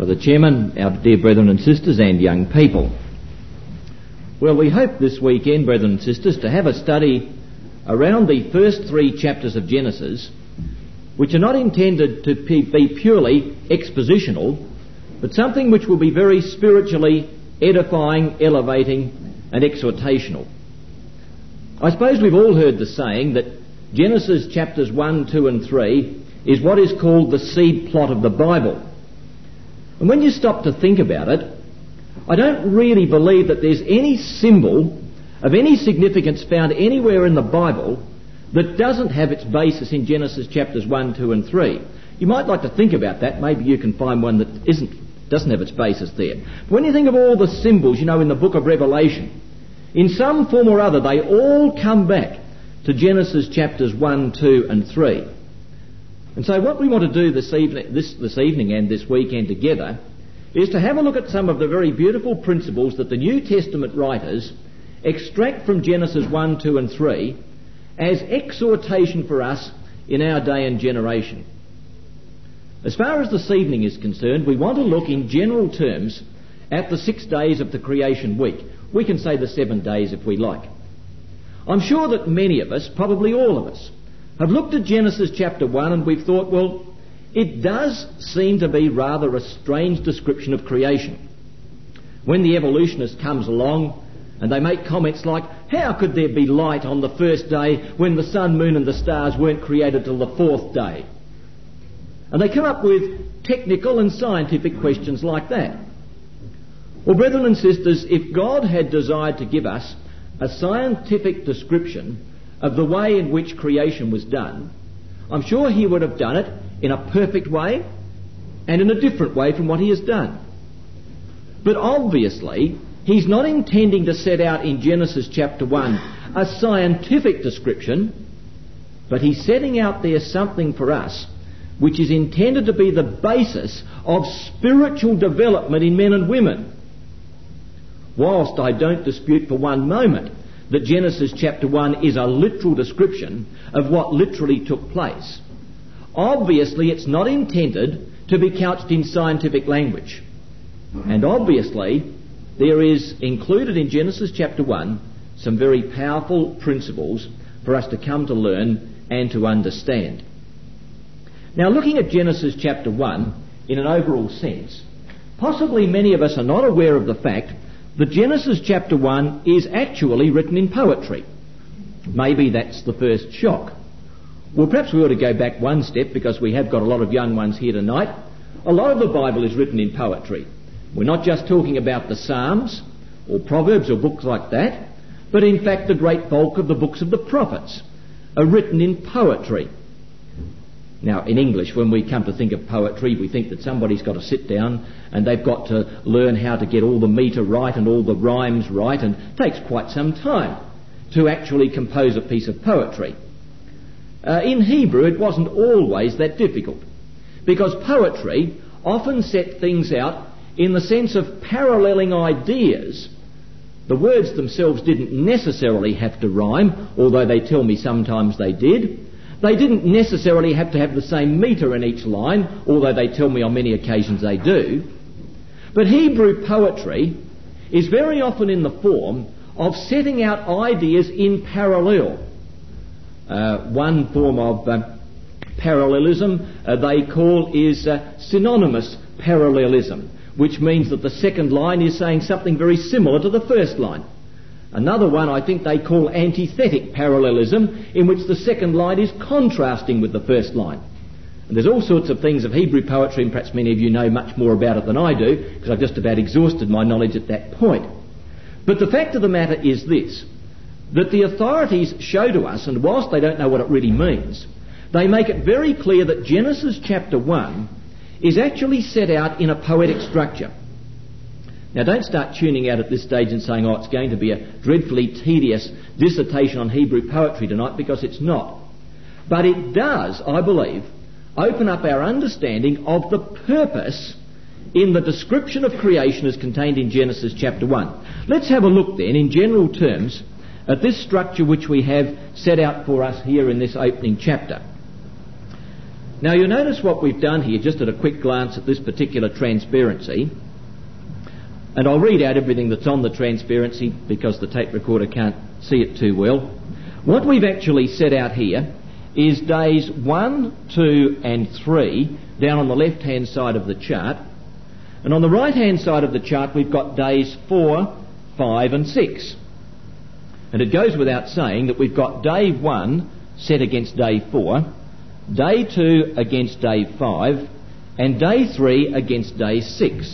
Brother Chairman, our dear brethren and sisters and young people. Well, we hope this weekend, brethren and sisters, to have a study around the first 3 chapters of Genesis, which are not intended to be purely expositional, but something which will be very spiritually edifying, elevating and exhortational. I suppose we've all heard the saying that Genesis chapters 1, 2 and 3 is what is called the seed plot of the Bible. And when you stop to think about it, I don't really believe that there's any symbol of any significance found anywhere in the Bible that doesn't have its basis in Genesis chapters 1, 2 and 3. You might like to think about that. Maybe you can find one that doesn't have its basis there. But when you think of all the symbols, in the book of Revelation, in some form or other, they all come back to Genesis chapters 1, 2 and 3. And so what we want to do this evening and this weekend together is to have a look at some of the very beautiful principles that the New Testament writers extract from Genesis 1, 2 and 3 as exhortation for us in our day and generation. As far as this evening is concerned, we want to look in general terms at the 6 days of the creation week. We can say the 7 days if we like. I'm sure that many of us, probably all of us, have looked at Genesis chapter 1 and we've thought, well, it does seem to be rather a strange description of creation. When the evolutionist comes along and they make comments like, how could there be light on the first day when the sun, moon and the stars weren't created till the 4th day? And they come up with technical and scientific questions like that. Well, brethren and sisters, if God had desired to give us a scientific description of the way in which creation was done, I'm sure he would have done it in a perfect way and in a different way from what he has done. But obviously, he's not intending to set out in Genesis chapter 1 a scientific description, but he's setting out there something for us which is intended to be the basis of spiritual development in men and women. Whilst I don't dispute for one moment that Genesis chapter 1 is a literal description of what literally took place, obviously it's not intended to be couched in scientific language. And obviously there is included in Genesis chapter 1 some very powerful principles for us to come to learn and to understand. Now, looking at Genesis chapter 1 in an overall sense, possibly many of us are not aware of the fact that Genesis chapter 1 is actually written in poetry. Maybe that's the first shock. Well, perhaps we ought to go back one step, because we have got a lot of young ones here tonight. A lot of the Bible is written in poetry. We're not just talking about the Psalms or Proverbs or books like that, but in fact the great bulk of the books of the prophets are written in poetry. Now, in English, when we come to think of poetry, we think that somebody's got to sit down and they've got to learn how to get all the metre right and all the rhymes right, and it takes quite some time to actually compose a piece of poetry. In Hebrew, it wasn't always that difficult, because poetry often set things out in the sense of paralleling ideas. The words themselves didn't necessarily have to rhyme, although they tell me sometimes they did. They didn't necessarily have to have the same metre in each line, although they tell me on many occasions they do. But Hebrew poetry is very often in the form of setting out ideas in parallel. One form of parallelism they call is synonymous parallelism, which means that the second line is saying something very similar to the first line. Another one I think they call antithetic parallelism, in which the second line is contrasting with the first line. And there's all sorts of things of Hebrew poetry, and perhaps many of you know much more about it than I do, because I've just about exhausted my knowledge at that point. But the fact of the matter is this, that the authorities show to us, and whilst they don't know what it really means, they make it very clear that Genesis chapter 1 is actually set out in a poetic structure. Now, don't start tuning out at this stage and saying, oh, it's going to be a dreadfully tedious dissertation on Hebrew poetry tonight, because it's not. But it does, I believe, open up our understanding of the purpose in the description of creation as contained in Genesis chapter 1. Let's have a look then, in general terms, at this structure which we have set out for us here in this opening chapter. Now you'll notice what we've done here, just at a quick glance at this particular transparency, and I'll read out everything that's on the transparency because the tape recorder can't see it too well. What we've actually set out here is days 1, 2 and 3 down on the left-hand side of the chart, and on the right-hand side of the chart we've got days 4, 5 and 6. And it goes without saying that we've got day 1 set against day 4, day 2 against day 5, and day 3 against day 6.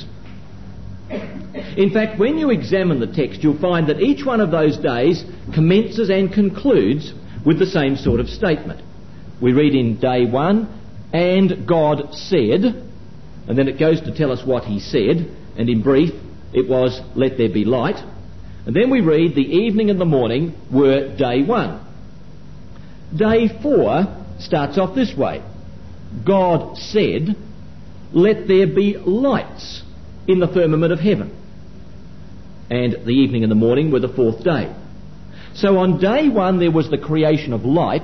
In fact, when you examine the text, you'll find that each one of those days commences and concludes with the same sort of statement. We read in day 1, and God said, and then it goes to tell us what he said, and in brief, it was, let there be light. And then we read, the evening and the morning were day 1. Day 4 starts off this way. God said, let there be lights in the firmament of heaven. And the evening and the morning were the 4th day. So on day 1 there was the creation of light.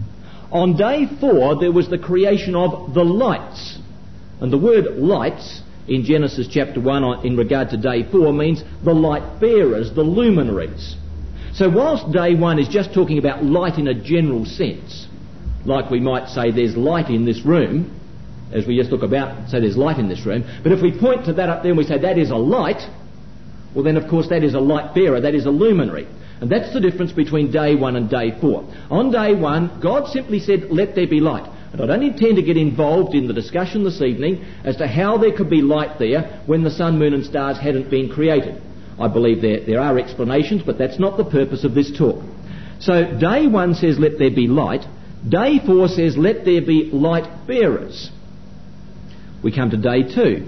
On day 4 there was the creation of the lights. And the word lights in Genesis chapter 1 in regard to day 4 means the light bearers, the luminaries. So whilst day 1 is just talking about light in a general sense, like we might say there's light in this room, as we just look about and say there's light in this room, but if we point to that up there and we say that is a light, well then of course that is a light bearer, that is a luminary. And that's the difference between day 1 and day 4. On day 1, God simply said, let there be light. And I don't intend to get involved in the discussion this evening as to how there could be light there when the sun, moon and stars hadn't been created. I believe there are explanations, but that's not the purpose of this talk. So day 1 says, let there be light. Day 4 says, let there be light bearers. We come to day 2.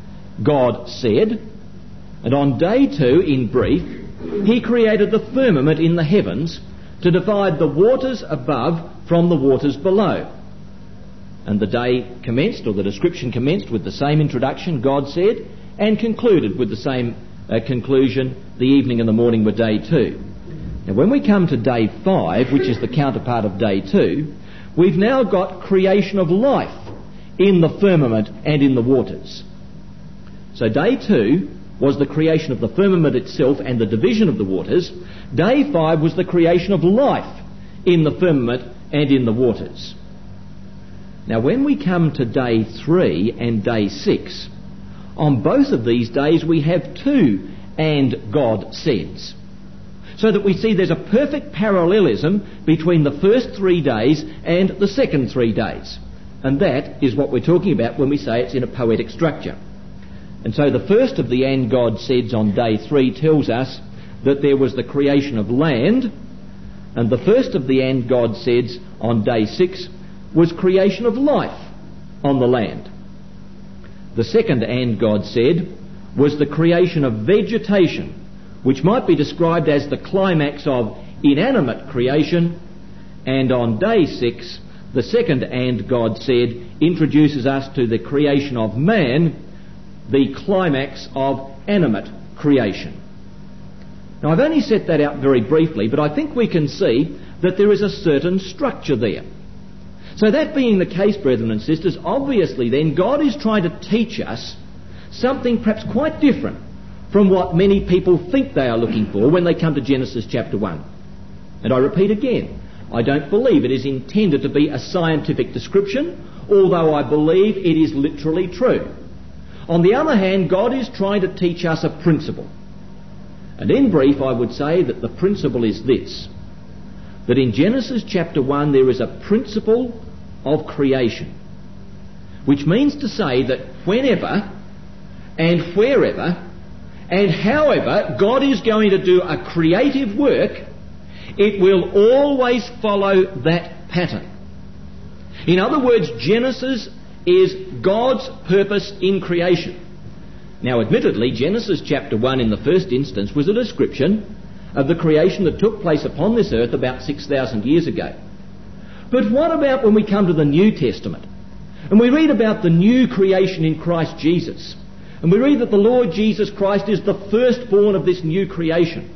God said, and on day 2, in brief, he created the firmament in the heavens to divide the waters above from the waters below. And the day commenced, or the description commenced, with the same introduction, God said, and concluded with the same conclusion, the evening and the morning were day 2. Now when we come to day 5, which is the counterpart of day 2, we've now got creation of life in the firmament and in the waters. So day 2 was the creation of the firmament itself and the division of the waters. Day 5 was the creation of life in the firmament and in the waters. Now when we come to day 3 and day 6, on both of these days we have 2 and God says. So that we see there's a perfect parallelism between the first 3 days and the second 3 days. And that is what we're talking about when we say it's in a poetic structure. And so the first of the and God says on day 3 tells us that there was the creation of land, and the first of the and God says on day 6 was creation of life on the land. The second and God said was the creation of vegetation, which might be described as the climax of inanimate creation, and on day 6 the second and God said introduces us to the creation of man, the climax of animate creation. Now I've only set that out very briefly, but I think we can see that there is a certain structure there. So that being the case, brethren and sisters, obviously then God is trying to teach us something perhaps quite different from what many people think they are looking for when they come to Genesis chapter 1. And I repeat again, I don't believe it is intended to be a scientific description, although I believe it is literally true. On the other hand, God is trying to teach us a principle. And in brief, I would say that the principle is this: that in Genesis chapter 1 there is a principle of creation, which means to say that whenever and wherever and however God is going to do a creative work, it will always follow that pattern. In other words, Genesis is God's purpose in creation. Now admittedly, Genesis chapter 1 in the first instance was a description of the creation that took place upon this earth about 6,000 years ago. But what about when we come to the New Testament and we read about the new creation in Christ Jesus, and we read that the Lord Jesus Christ is the firstborn of this new creation?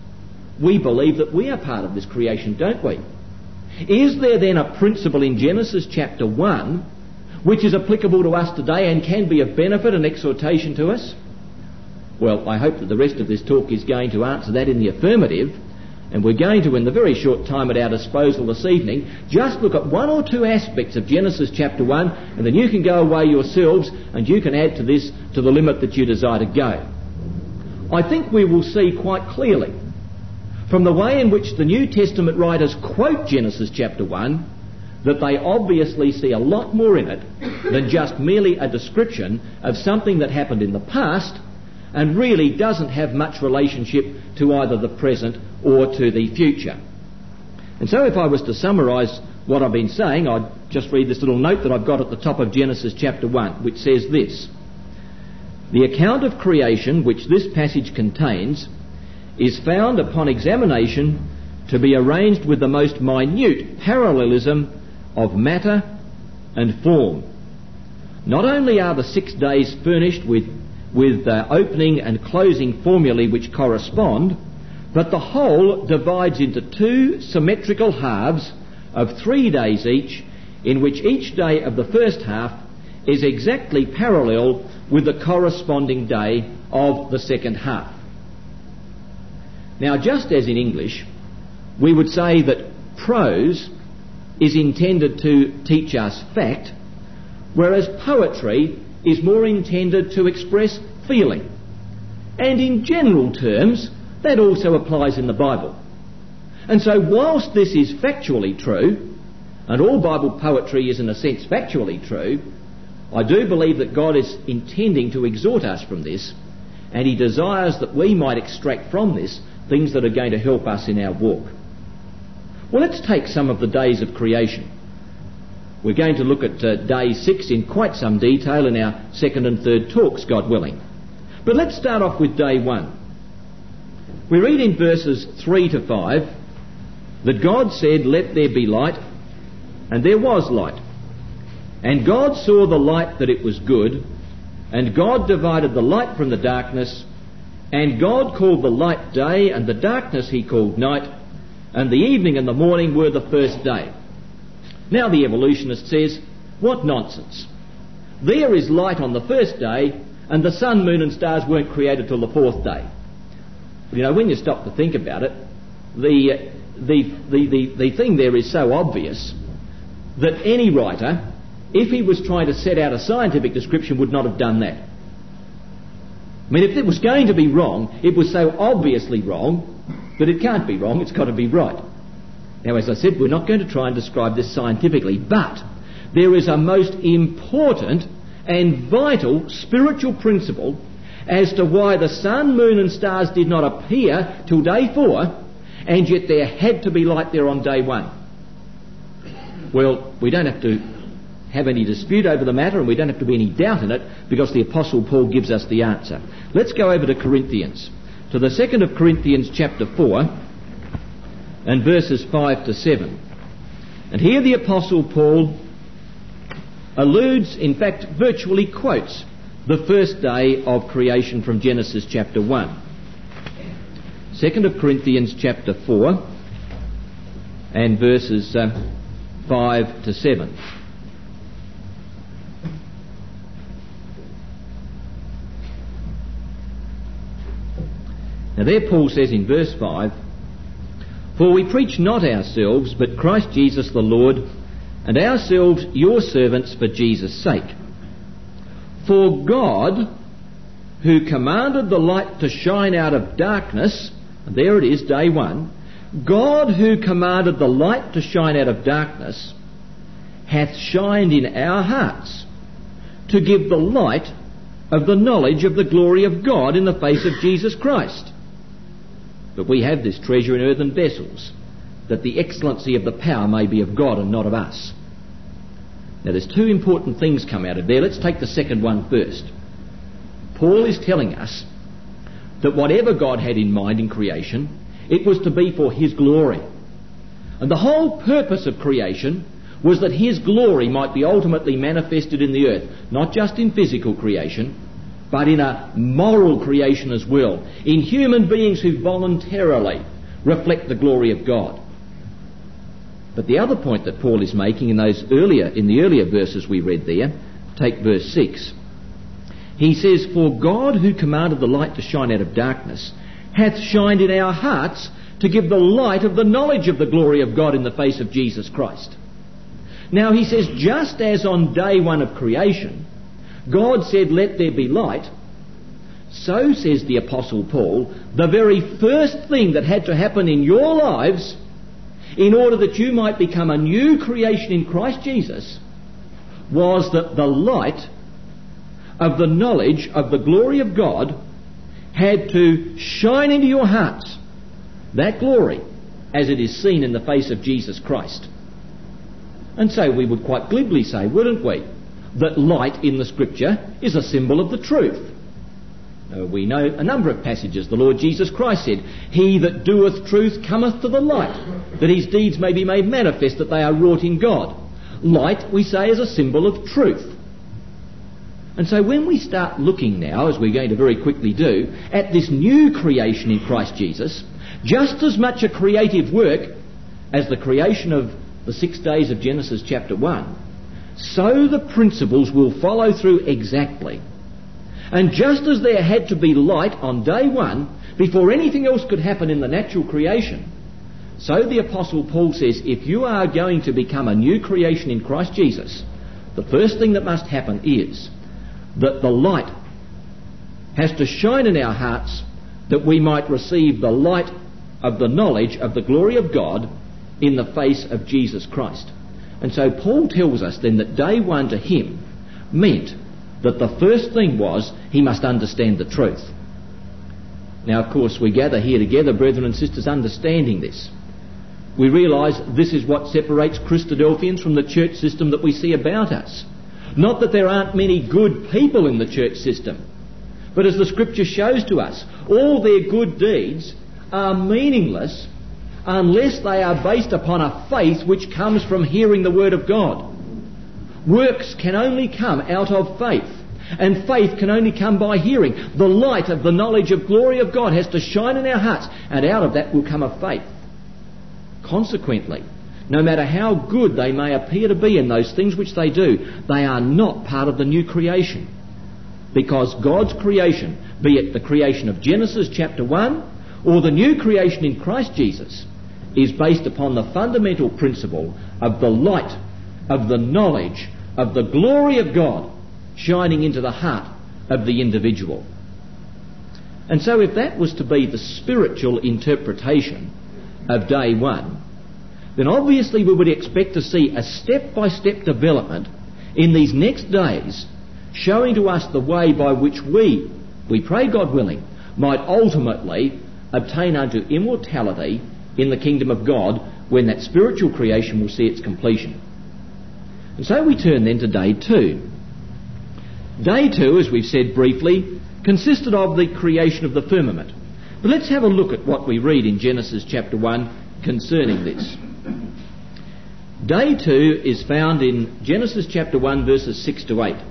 We believe that we are part of this creation, don't we? Is there then a principle in Genesis chapter 1 which is applicable to us today and can be of benefit and exhortation to us? Well, I hope that the rest of this talk is going to answer that in the affirmative, and we're going to, in the very short time at our disposal this evening, just look at one or two aspects of Genesis chapter 1, and then you can go away yourselves and you can add to this to the limit that you desire to go. I think we will see quite clearly from the way in which the New Testament writers quote Genesis chapter 1 that they obviously see a lot more in it than just merely a description of something that happened in the past and really doesn't have much relationship to either the present or to the future. And so if I was to summarise what I've been saying, I'd just read this little note that I've got at the top of Genesis chapter 1, which says this: "The account of creation which this passage contains is found upon examination to be arranged with the most minute parallelism of matter and form. Not only are the 6 days furnished with opening and closing formulae which correspond, but the whole divides into 2 symmetrical halves of 3 days each, in which each day of the first half is exactly parallel with the corresponding day of the second half." Now, just as in English, we would say that prose is intended to teach us fact, whereas poetry is more intended to express feeling. And in general terms, that also applies in the Bible. And so whilst this is factually true, and all Bible poetry is in a sense factually true, I do believe that God is intending to exhort us from this, and he desires that we might extract from this things that are going to help us in our walk. Well, let's take some of the days of creation. We're going to look at day 6 in quite some detail in our second and third talks, God willing. But let's start off with day 1. We read in verses 3 to 5 that God said, "Let there be light," and there was light. "And God saw the light that it was good, and God divided the light from the darkness, and God called the light day, and the darkness he called night, and the evening and the morning were the first day." Now the evolutionist says, what nonsense. There is light on the first day, and the sun, moon and stars weren't created till the 4th day. You know, when you stop to think about it, the thing there is so obvious that any writer, if he was trying to set out a scientific description, would not have done that. I mean, if it was going to be wrong, it was so obviously wrong that it can't be wrong, it's got to be right. Now, as I said, we're not going to try and describe this scientifically, but there is a most important and vital spiritual principle as to why the sun, moon and stars did not appear till day 4, and yet there had to be light there on day 1. Well, we don't have to have any dispute over the matter, and we don't have to be any doubt in it, because the Apostle Paul gives us the answer. Let's go over to Corinthians, to the 2nd of Corinthians chapter 4, and verses 5 to 7. And here the Apostle Paul alludes, in fact virtually quotes, the first day of creation from Genesis chapter 1. 2nd of Corinthians chapter 4 and verses 5 to 7. Now there Paul says in verse 5, "For we preach not ourselves, but Christ Jesus the Lord, and ourselves your servants for Jesus' sake. For God, who commanded the light to shine out of darkness," and there it is, day 1, "God who commanded the light to shine out of darkness, hath shined in our hearts, to give the light of the knowledge of the glory of God in the face of Jesus Christ. But we have this treasure in earthen vessels, that the excellency of the power may be of God and not of us." Now there's 2 important things come out of there. Let's take the second one first. Paul is telling us that whatever God had in mind in creation, it was to be for his glory. And the whole purpose of creation was that his glory might be ultimately manifested in the earth, not just in physical creation, but in a moral creation as well, in human beings who voluntarily reflect the glory of God. But the other point that Paul is making in the earlier verses we read there, take verse 6. He says, "For God, who commanded the light to shine out of darkness, hath shined in our hearts to give the light of the knowledge of the glory of God in the face of Jesus Christ." Now he says, just as on day one of creation, God said, "Let there be light," so says the Apostle Paul, the very first thing that had to happen in your lives in order that you might become a new creation in Christ Jesus was that the light of the knowledge of the glory of God had to shine into your hearts. That glory as it is seen in the face of Jesus Christ. And so we would quite glibly say, wouldn't we, that light in the Scripture is a symbol of the truth. We know a number of passages. The Lord Jesus Christ said, "He that doeth truth cometh to the light, that his deeds may be made manifest, that they are wrought in God." Light, we say, is a symbol of truth. And so when we start looking now, as we're going to very quickly do, at this new creation in Christ Jesus, just as much a creative work as the creation of the 6 days of Genesis chapter 1, so the principles will follow through exactly. And just as there had to be light on day one before anything else could happen in the natural creation, so the Apostle Paul says, if you are going to become a new creation in Christ Jesus, the first thing that must happen is that the light has to shine in our hearts that we might receive the light of the knowledge of the glory of God in the face of Jesus Christ. And so Paul tells us then that day one to him meant that the first thing was he must understand the truth. Now, of course, we gather here together, brethren and sisters, understanding this. We realise this is what separates Christadelphians from the church system that we see about us. Not that there aren't many good people in the church system, but as the Scripture shows to us, all their good deeds are meaningless unless they are based upon a faith which comes from hearing the Word of God. Works can only come out of faith, and faith can only come by hearing. The light of the knowledge of glory of God has to shine in our hearts, and out of that will come a faith. Consequently, no matter how good they may appear to be in those things which they do, they are not part of the new creation. Because God's creation, be it the creation of Genesis chapter 1 or the new creation in Christ Jesus, is based upon the fundamental principle of the light of the knowledge of the glory of God shining into the heart of the individual. And so if that was to be the spiritual interpretation of day one, then obviously we would expect to see a step-by-step development in these next days showing to us the way by which we pray God willing, might ultimately obtain unto immortality in the kingdom of God when that spiritual creation will see its completion. And so we turn then to day 2. Day 2, as we've said briefly, consisted of the creation of the firmament. But let's have a look at what we read in Genesis chapter 1 concerning this. Day 2 is found in Genesis chapter 1 verses 6 to 8.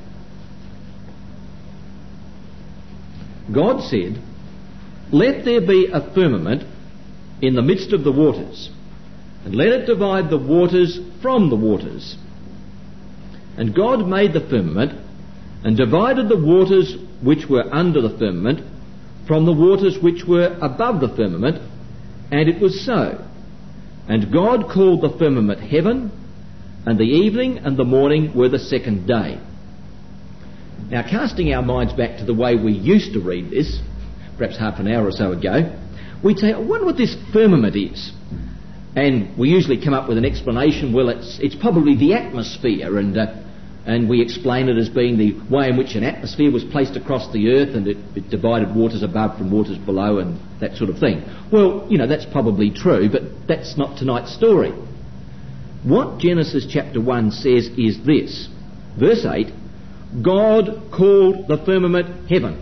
God said, "Let there be a firmament in the midst of the waters, and let it divide the waters from the waters. And God made the firmament, and divided the waters which were under the firmament from the waters which were above the firmament, and it was so. And God called the firmament heaven, and the evening and the morning were the second day." Now, casting our minds back to the way we used to read this, perhaps half an hour or so ago, we'd say, I wonder what this firmament is. And we usually come up with an explanation, well, it's probably the atmosphere, and we explain it as being the way in which an atmosphere was placed across the earth, and it divided waters above from waters below and that sort of thing. Well, that's probably true, but that's not tonight's story. What Genesis chapter 1 says is this. Verse 8, God called the firmament heaven.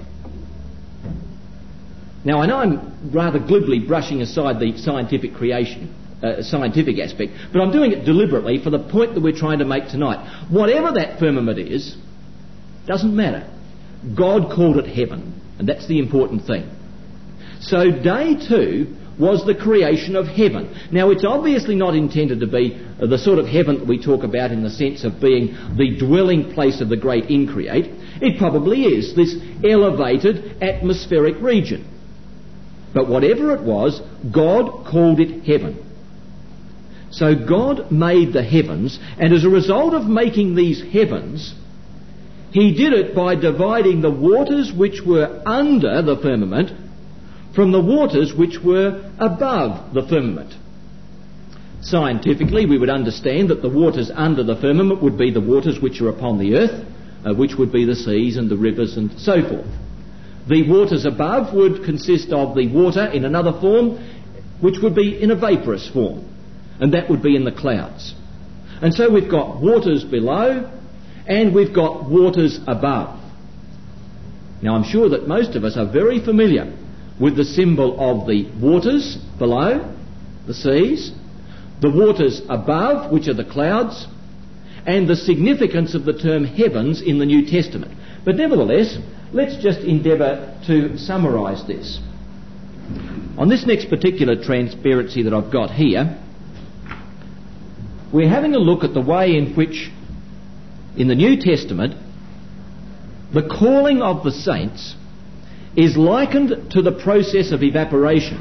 Now, I know I'm rather glibly brushing aside the scientific aspect, but I'm doing it deliberately for the point that we're trying to make tonight. Whatever that firmament is, doesn't matter. God called it heaven, and that's the important thing. So day 2 was the creation of heaven. Now, it's obviously not intended to be the sort of heaven that we talk about in the sense of being the dwelling place of the great increate. It probably is, this elevated atmospheric region. But whatever it was, God called it heaven. So God made the heavens, and as a result of making these heavens, He did it by dividing the waters which were under the firmament from the waters which were above the firmament. Scientifically, we would understand that the waters under the firmament would be the waters which are upon the earth, which would be the seas and the rivers and so forth. The waters above would consist of the water in another form, which would be in a vaporous form, and that would be in the clouds. And so we've got waters below and we've got waters above. Now, I'm sure that most of us are very familiar with the symbol of the waters below, the seas, the waters above, which are the clouds, and the significance of the term heavens in the New Testament. But nevertheless, let's just endeavour to summarise this. On this next particular transparency that I've got here, we're having a look at the way in which, in the New Testament, the calling of the saints is likened to the process of evaporation.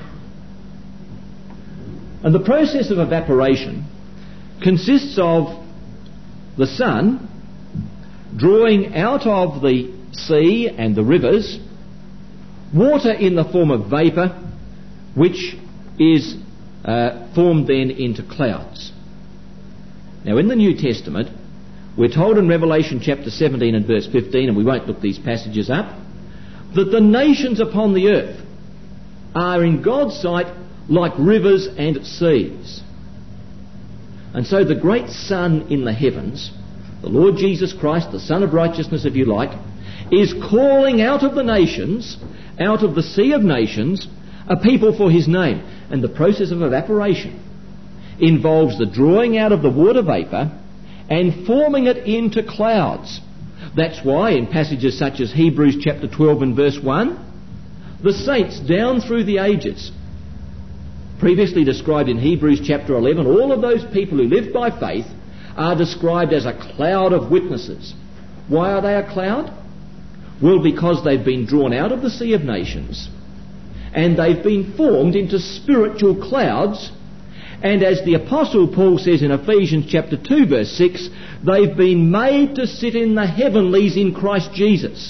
And the process of evaporation consists of the sun drawing out of the sea and the rivers water in the form of vapour, which is formed then into clouds. Now, in the New Testament, we're told in Revelation chapter 17 and verse 15, and we won't look these passages up, that the nations upon the earth are in God's sight like rivers and seas. And so the great sun in the heavens, the Lord Jesus Christ, the Son of Righteousness if you like, is calling out of the nations, out of the sea of nations, a people for His name. And the process of evaporation involves the drawing out of the water vapour and forming it into clouds. That's why in passages such as Hebrews chapter 12 and verse 1, the saints down through the ages, previously described in Hebrews chapter 11, all of those people who lived by faith are described as a cloud of witnesses. Why are they a cloud? Well, because they've been drawn out of the sea of nations and they've been formed into spiritual clouds. And as the Apostle Paul says in Ephesians chapter 2 verse 6, they've been made to sit in the heavenlies in Christ Jesus.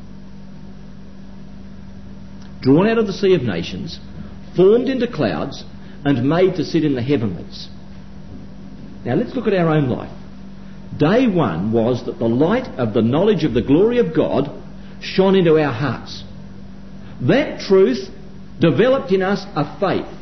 Drawn out of the sea of nations, formed into clouds, and made to sit in the heavenlies. Now let's look at our own life. Day one was that the light of the knowledge of the glory of God shone into our hearts. That truth developed in us a faith.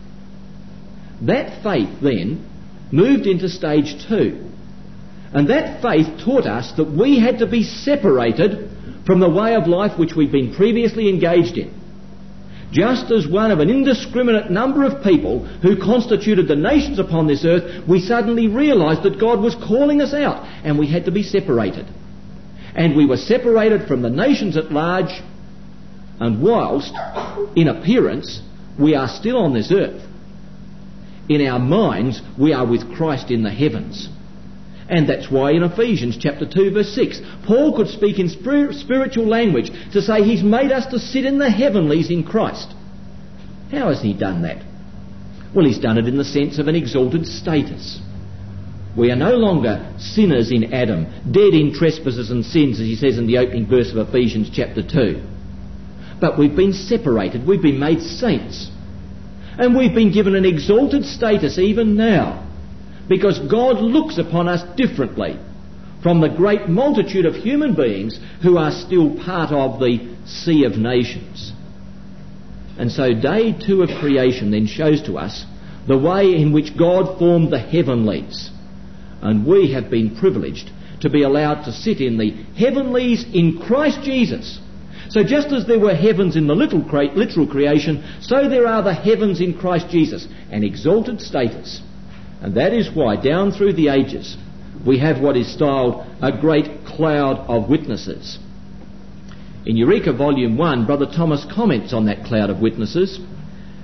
That faith then moved into stage 2. And that faith taught us that we had to be separated from the way of life which we'd been previously engaged in. Just as one of an indiscriminate number of people who constituted the nations upon this earth, we suddenly realised that God was calling us out and we had to be separated. And we were separated from the nations at large, and whilst, in appearance, we are still on this earth, in our minds, we are with Christ in the heavens. And that's why in Ephesians chapter 2 verse 6, Paul could speak in spiritual language to say He's made us to sit in the heavenlies in Christ. How has He done that? Well, He's done it in the sense of an exalted status. We are no longer sinners in Adam, dead in trespasses and sins, as he says in the opening verse of Ephesians chapter 2. But we've been separated, we've been made saints. And we've been given an exalted status even now, because God looks upon us differently from the great multitude of human beings who are still part of the sea of nations. And so day 2 of creation then shows to us the way in which God formed the heavenlies. And we have been privileged to be allowed to sit in the heavenlies in Christ Jesus. So just as there were heavens in the literal creation, so there are the heavens in Christ Jesus, an exalted status. And that is why down through the ages we have what is styled a great cloud of witnesses. In Eureka Volume 1, Brother Thomas comments on that cloud of witnesses,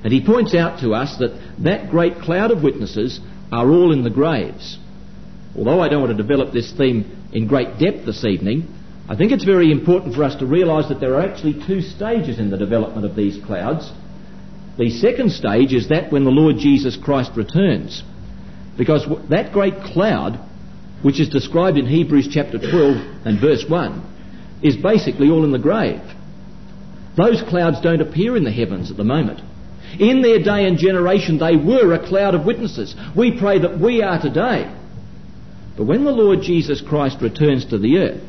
And he points out to us that that great cloud of witnesses are all in the graves. Although I don't want to develop this theme in great depth this evening, I think it's very important for us to realise that there are actually two stages in the development of these clouds. The second stage is that when the Lord Jesus Christ returns, because that great cloud, which is described in Hebrews chapter 12 and verse 1, is basically all in the grave. Those clouds don't appear in the heavens at the moment. In their day and generation they were a cloud of witnesses. We pray that we are today. But when the Lord Jesus Christ returns to the earth,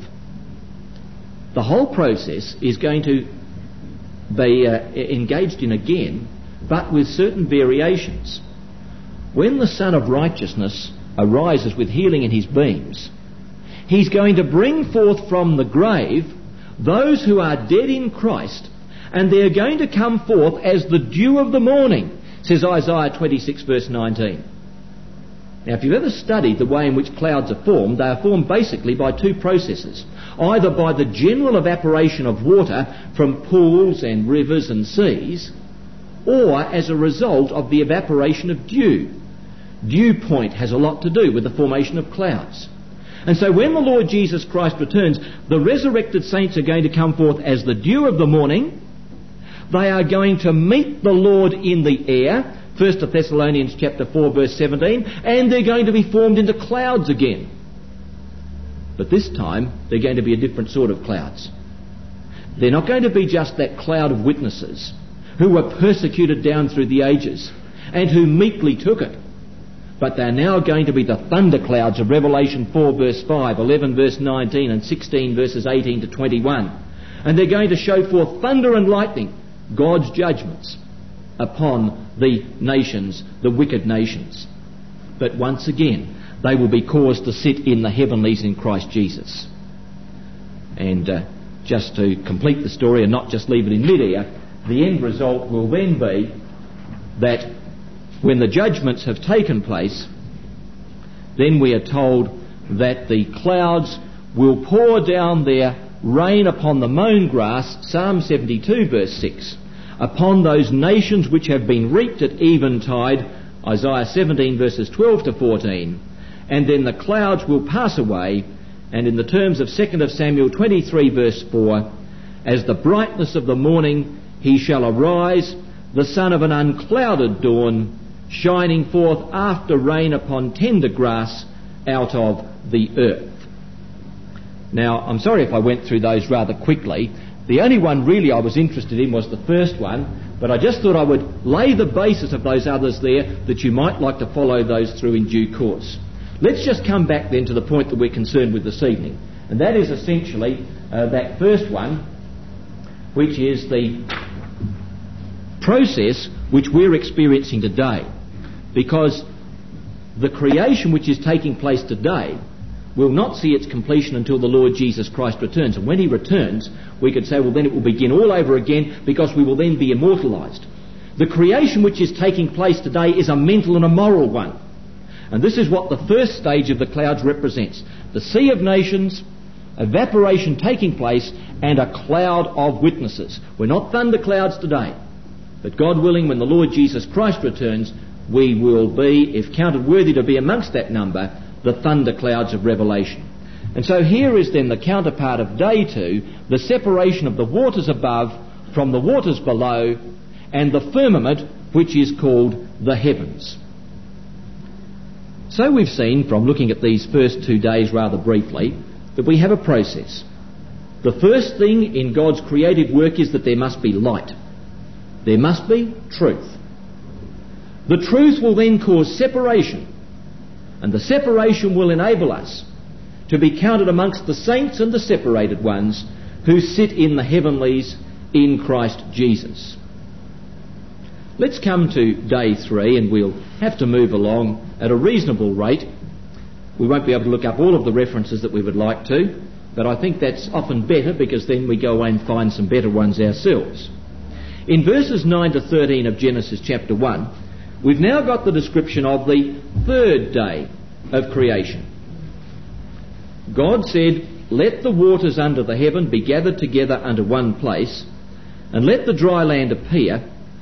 the whole process is going to be engaged in again, but with certain variations. When the Son of Righteousness arises with healing in his beams, he's going to bring forth from the grave those who are dead in Christ, and they're going to come forth as the dew of the morning, says Isaiah 26 verse 19. Now, if you've ever studied the way in which clouds are formed, they are formed basically by two processes. Either by the general evaporation of water from pools and rivers and seas, or as a result of the evaporation of dew. Dew point has a lot to do with the formation of clouds. And so when the Lord Jesus Christ returns, the resurrected saints are going to come forth as the dew of the morning. They are going to meet the Lord in the air, 1 Thessalonians chapter 4 verse 17, and they're going to be formed into clouds again. But this time they're going to be a different sort of clouds. They're not going to be just that cloud of witnesses who were persecuted down through the ages and who meekly took it. But they're now going to be the thunderclouds of Revelation 4 verse 5, 11 verse 19 and 16 verses 18 to 21. And they're going to show forth thunder and lightning, God's judgments upon the nations, the wicked nations. But once again, they will be caused to sit in the heavenlies in Christ Jesus. And just to complete the story and not just leave it in mid-air, the end result will then be that when the judgments have taken place, then we are told that the clouds will pour down their rain upon the mown grass, Psalm 72 verse 6, upon those nations which have been reaped at eventide, Isaiah 17 verses 12 to 14, and then the clouds will pass away, and in the terms of 2 Samuel 23 verse 4, as the brightness of the morning he shall arise, the son of an unclouded dawn, shining forth after rain upon tender grass out of the earth. Now, I'm sorry if I went through those rather quickly. The only one really I was interested in was the first one, but I just thought I would lay the basis of those others there that you might like to follow those through in due course. Let's just come back then to the point that we're concerned with this evening, and that is essentially that first one, which is the process which we're experiencing today, because the creation which is taking place today will not see its completion until the Lord Jesus Christ returns. And when he returns, we could say, well, then it will begin all over again, because we will then be immortalised. The creation which is taking place today is a mental and a moral one. And this is what the first stage of the clouds represents. The sea of nations, evaporation taking place, and a cloud of witnesses. We're not thunderclouds today, but God willing, when the Lord Jesus Christ returns, we will be, if counted worthy to be amongst that number, the thunderclouds of Revelation. And so here is then the counterpart of day 2, the separation of the waters above from the waters below, and the firmament which is called the heavens. So we've seen, from looking at these first 2 days rather briefly, that we have a process. The first thing in God's creative work is that there must be light. There must be truth. The truth will then cause separation, and the separation will enable us to be counted amongst the saints and the separated ones who sit in the heavenlies in Christ Jesus. Let's come to day 3, and we'll have to move along at a reasonable rate. We won't be able to look up all of the references that we would like to, but I think that's often better, because then we go away and find some better ones ourselves. In verses 9 to 13 of Genesis chapter 1, we've now got the description of the third day of creation. God said, "Let the waters under the heaven be gathered together unto one place, and let the dry land appear."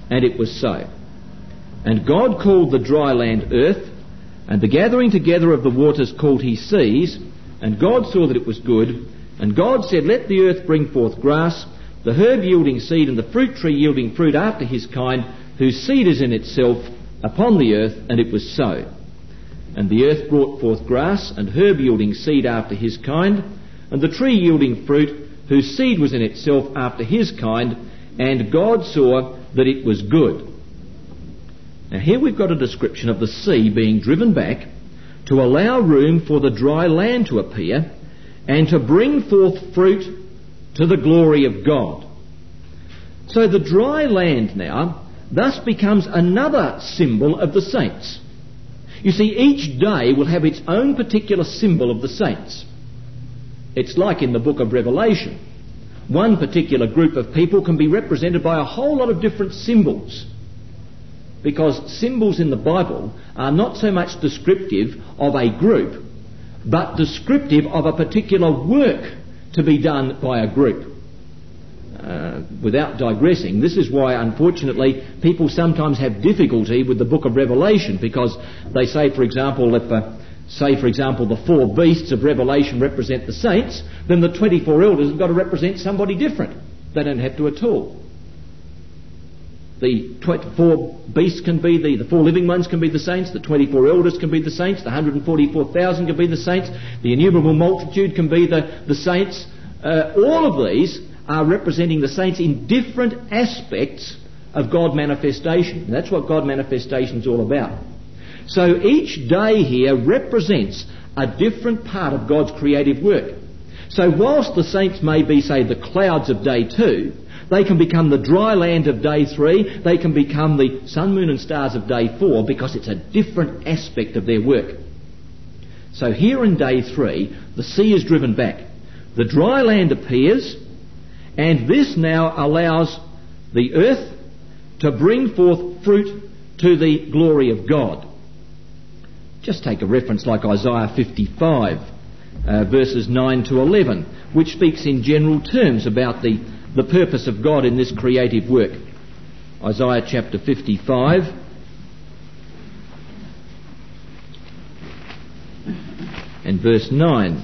And it was so. And God called the dry land earth, and the gathering together of the waters called he seas. And God saw that it was good. And God said, let the earth bring forth grass, the herb yielding seed, and the fruit tree yielding fruit after his kind, whose seed is in itself, upon the earth. And it was so. And the earth brought forth grass, and herb yielding seed after his kind, and the tree yielding fruit, whose seed was in itself after his kind. And God saw that it was good. Now here we've got a description of the sea being driven back to allow room for the dry land to appear and to bring forth fruit to the glory of God. So the dry land now thus becomes another symbol of the saints. You see, each day will have its own particular symbol of the saints. It's like in the book of Revelation. One particular group of people can be represented by a whole lot of different symbols, because symbols in the Bible are not so much descriptive of a group, but descriptive of a particular work to be done by a group. Without digressing, this is why, unfortunately, people sometimes have difficulty with the book of Revelation, because they say, for example, if the 4 beasts of Revelation represent the saints, then the 24 elders have got to represent somebody different. They don't have to at all. The 4 beasts can be the 4 living ones can be the saints, the 24 elders can be the saints, the 144,000 can be the saints, the innumerable multitude can be the saints. All of these are representing the saints in different aspects of God manifestation. And that's what God manifestation is all about. So each day here represents a different part of God's creative work. So whilst the saints may be, say, the clouds of day 2, they can become the dry land of day 3, they can become the sun, moon and stars of day 4, because it's a different aspect of their work. So here in day 3, the sea is driven back. The dry land appears, and this now allows the earth to bring forth fruit to the glory of God. Just take a reference like Isaiah 55, verses 9 to 11, which speaks in general terms about the purpose of God in this creative work. Isaiah chapter 55 and verse 9.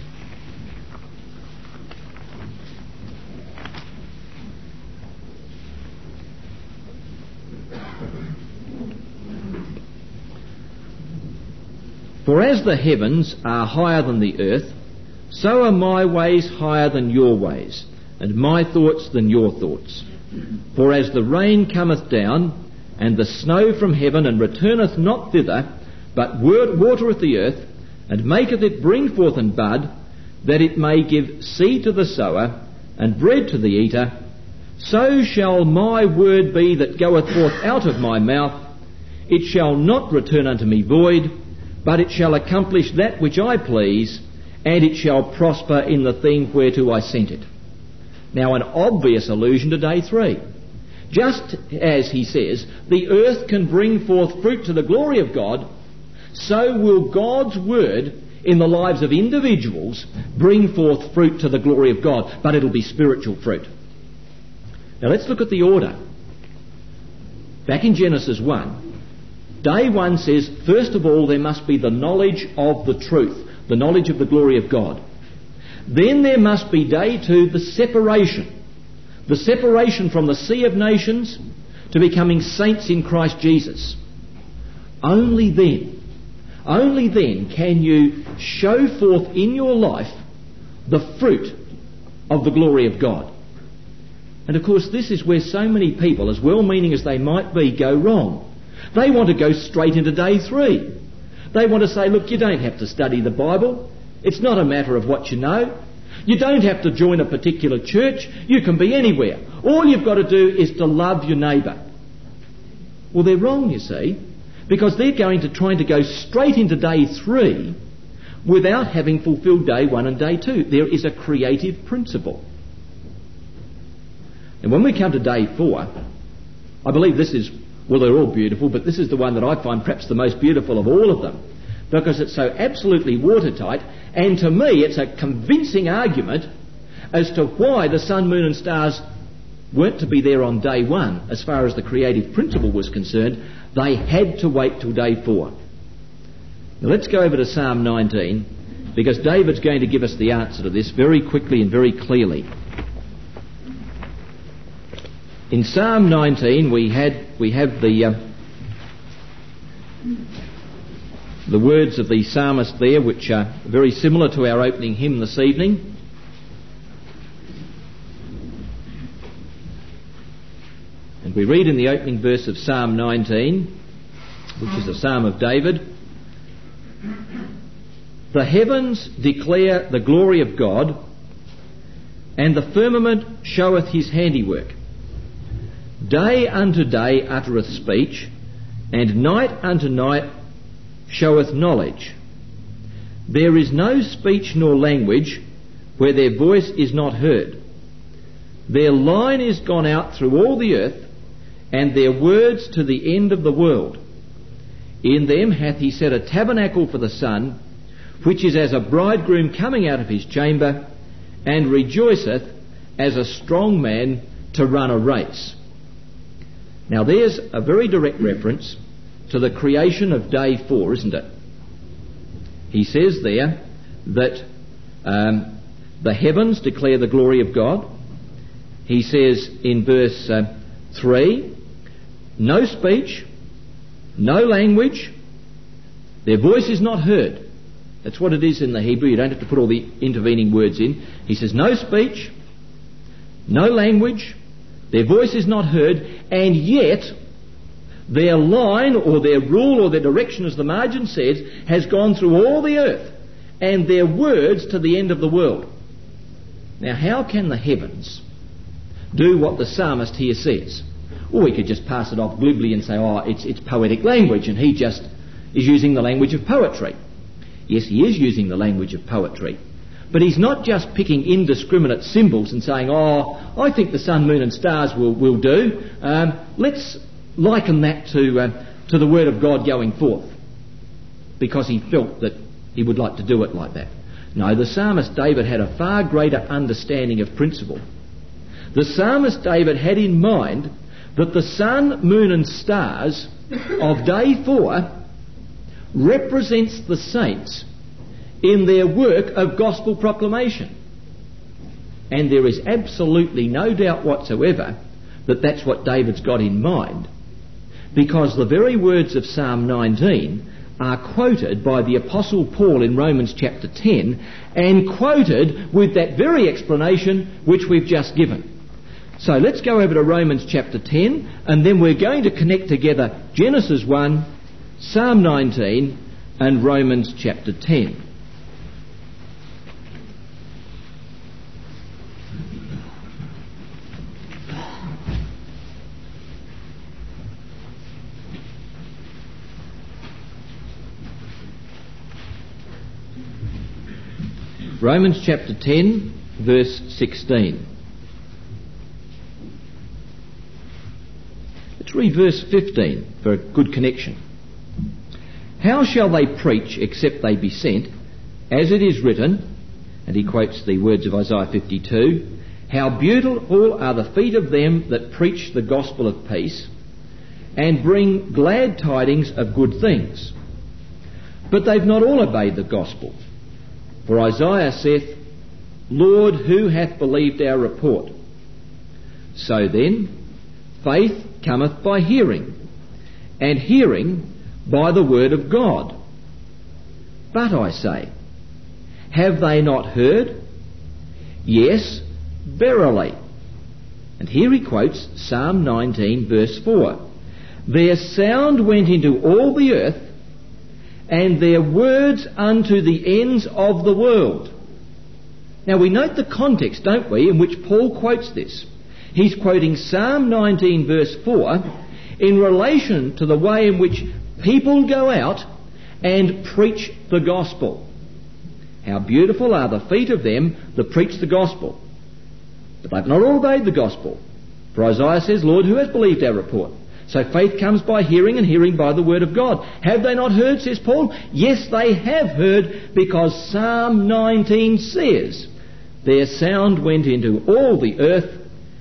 For as the heavens are higher than the earth, so are my ways higher than your ways, and my thoughts than your thoughts. For as the rain cometh down, and the snow from heaven, and returneth not thither, but watereth the earth, and maketh it bring forth and bud, that it may give seed to the sower, and bread to the eater, so shall my word be that goeth forth out of my mouth. It shall not return unto me void, but it shall accomplish that which I please, and it shall prosper in the thing whereto I sent it. Now, an obvious allusion to day 3. Just as he says, the earth can bring forth fruit to the glory of God, so will God's word in the lives of individuals bring forth fruit to the glory of God, but it'll be spiritual fruit. Now let's look at the order. Back in Genesis 1, day 1 says, first of all, there must be the knowledge of the truth, the knowledge of the glory of God. Then there must be day 2, the separation from the sea of nations to becoming saints in Christ Jesus. Only then can you show forth in your life the fruit of the glory of God. And of course, this is where so many people, as well-meaning as they might be, go wrong. They want to go straight into day 3. They want to say, look, you don't have to study the Bible. It's not a matter of what you know. You don't have to join a particular church. You can be anywhere. All you've got to do is to love your neighbour. Well, they're wrong, you see, because they're trying to go straight into day 3 without having fulfilled day 1 and day 2. There is a creative principle. And when we come to day 4, I believe this is, well, they're all beautiful, but this is the one that I find perhaps the most beautiful of all of them, because it's so absolutely watertight, and to me it's a convincing argument as to why the sun, moon and stars weren't to be there on day one as far as the creative principle was concerned. They had to wait till day 4. Now let's go over to Psalm 19, because David's going to give us the answer to this very quickly and very clearly. In Psalm 19 we have the words of the psalmist there, which are very similar to our opening hymn this evening. And we read in the opening verse of Psalm 19, which is a psalm of David, "The heavens declare the glory of God, and the firmament showeth his handiwork. Day unto day uttereth speech, and night unto night showeth knowledge. There is no speech nor language where their voice is not heard. Their line is gone out through all the earth, and their words to the end of the world. In them hath he set a tabernacle for the sun, which is as a bridegroom coming out of his chamber, and rejoiceth as a strong man to run a race." Now there's a very direct reference to the creation of day 4, isn't it? He says there that the heavens declare the glory of God. He says in verse 3, no speech, no language, their voice is not heard. That's what it is in the Hebrew. You don't have to put all the intervening words in. He says no speech, no language, their voice is not heard, and yet their line or their rule or their direction, as the margin says, has gone through all the earth, and their words to the end of the world. Now how can the heavens do what the psalmist here says? Or we could just pass it off glibly and say, it's poetic language, and he just is using the language of poetry. Yes, he is using the language of poetry. But he's not just picking indiscriminate symbols and saying, I think the sun, moon and stars will do. Let's liken that to the word of God going forth, because he felt that he would like to do it like that. No, the psalmist David had a far greater understanding of principle. The psalmist David had in mind that the sun, moon and stars of day 4 represents the saints in their work of gospel proclamation. And there is absolutely no doubt whatsoever that that's what David's got in mind, because the very words of Psalm 19 are quoted by the Apostle Paul in Romans chapter 10, and quoted with that very explanation which we've just given. So let's go over to Romans chapter 10, and then we're going to connect together Genesis 1, Psalm 19 and Romans chapter 10. Romans chapter 10, verse 16. Let's read verse 15 for a good connection. "How shall they preach except they be sent? As it is written," and he quotes the words of Isaiah 52, "How beautiful are the feet of them that preach the gospel of peace, and bring glad tidings of good things. But they've not all obeyed the gospel. For Isaiah saith, Lord, who hath believed our report? So then, faith cometh by hearing, and hearing by the word of God. But I say, have they not heard? Yes, verily." And here he quotes Psalm 19 verse 4. "Their sound went into all the earth, and their words unto the ends of the world." Now we note the context, don't we, in which Paul quotes this. He's quoting Psalm 19 verse 4 in relation to the way in which people go out and preach the gospel. How beautiful are the feet of them that preach the gospel. But they've not all obeyed the gospel. For Isaiah says, Lord, who has believed our report? So faith comes by hearing, and hearing by the word of God. Have they not heard, says Paul? Yes, they have heard, because Psalm 19 says, their sound went into all the earth,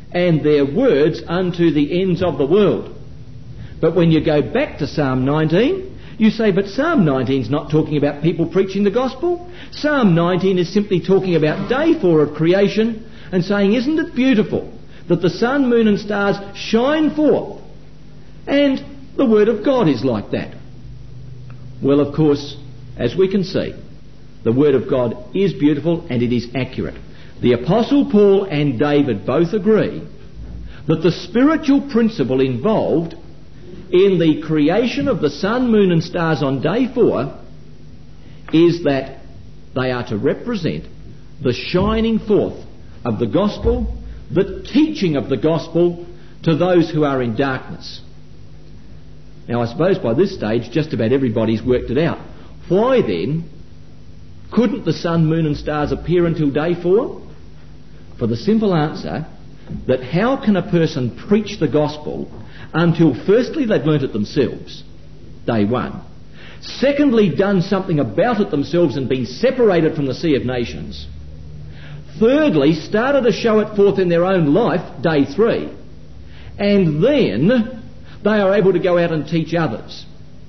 and their words unto the ends of the world. But when you go back to Psalm 19, you say, but Psalm 19 is not talking about people preaching the gospel. Psalm 19 is simply talking about day 4 of creation and saying, isn't it beautiful that the sun, moon and stars shine forth? And the word of God is like that. Well, of course, as we can see, the word of God is beautiful and it is accurate. The Apostle Paul and David both agree that the spiritual principle involved in the creation of the sun, moon and stars on day 4 is that they are to represent the shining forth of the gospel, the teaching of the gospel to those who are in darkness. Now, I suppose by this stage just about everybody's worked it out. Why then couldn't the sun, moon and stars appear until day 4? For the simple answer that how can a person preach the gospel until firstly they've learnt it themselves, day 1. Secondly, done something about it themselves and been separated from the sea of nations. Thirdly, started to show it forth in their own life, day 3. And then they are able to go out and teach others.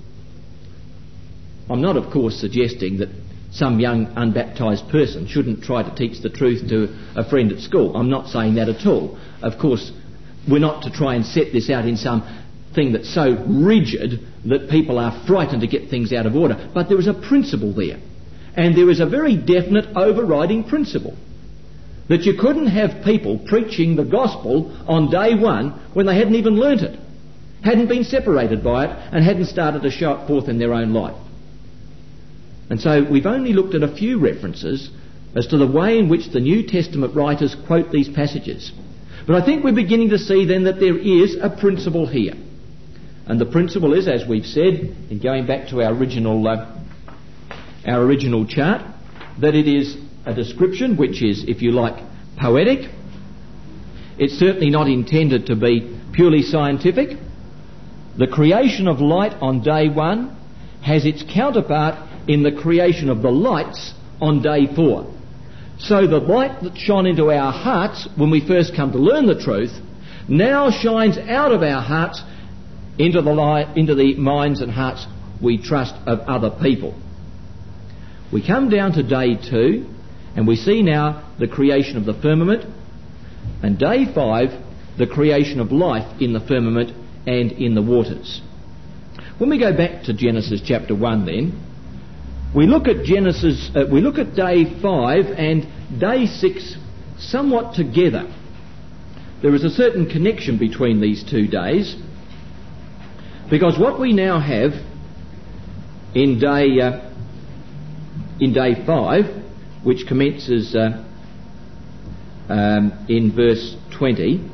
I'm not, of course, suggesting that some young unbaptised person shouldn't try to teach the truth to a friend at school. I'm not saying that at all. Of course, we're not to try and set this out in some thing that's so rigid that people are frightened to get things out of order. But there is a principle there. And there is a very definite overriding principle. That you couldn't have people preaching the gospel on day 1 when they hadn't even learnt it, hadn't been separated by it, and hadn't started to show it forth in their own life. And so we've only looked at a few references as to the way in which the New Testament writers quote these passages. But I think we're beginning to see then that there is a principle here. And the principle is, as we've said, in going back to our original chart, that it is a description which is, if you like, poetic. It's certainly not intended to be purely scientific. The creation of light on day 1 has its counterpart in the creation of the lights on day 4. So the light that shone into our hearts when we first come to learn the truth now shines out of our hearts into the minds and hearts, we trust, of other people. We come down to day 2 and we see now the creation of the firmament, and day 5 the creation of life in the firmament and in the waters. When we go back to Genesis chapter 1 then, we look at day 5 and day 6 somewhat together. There is a certain connection between these 2 days, because what we now have in day 5, which commences in verse 20,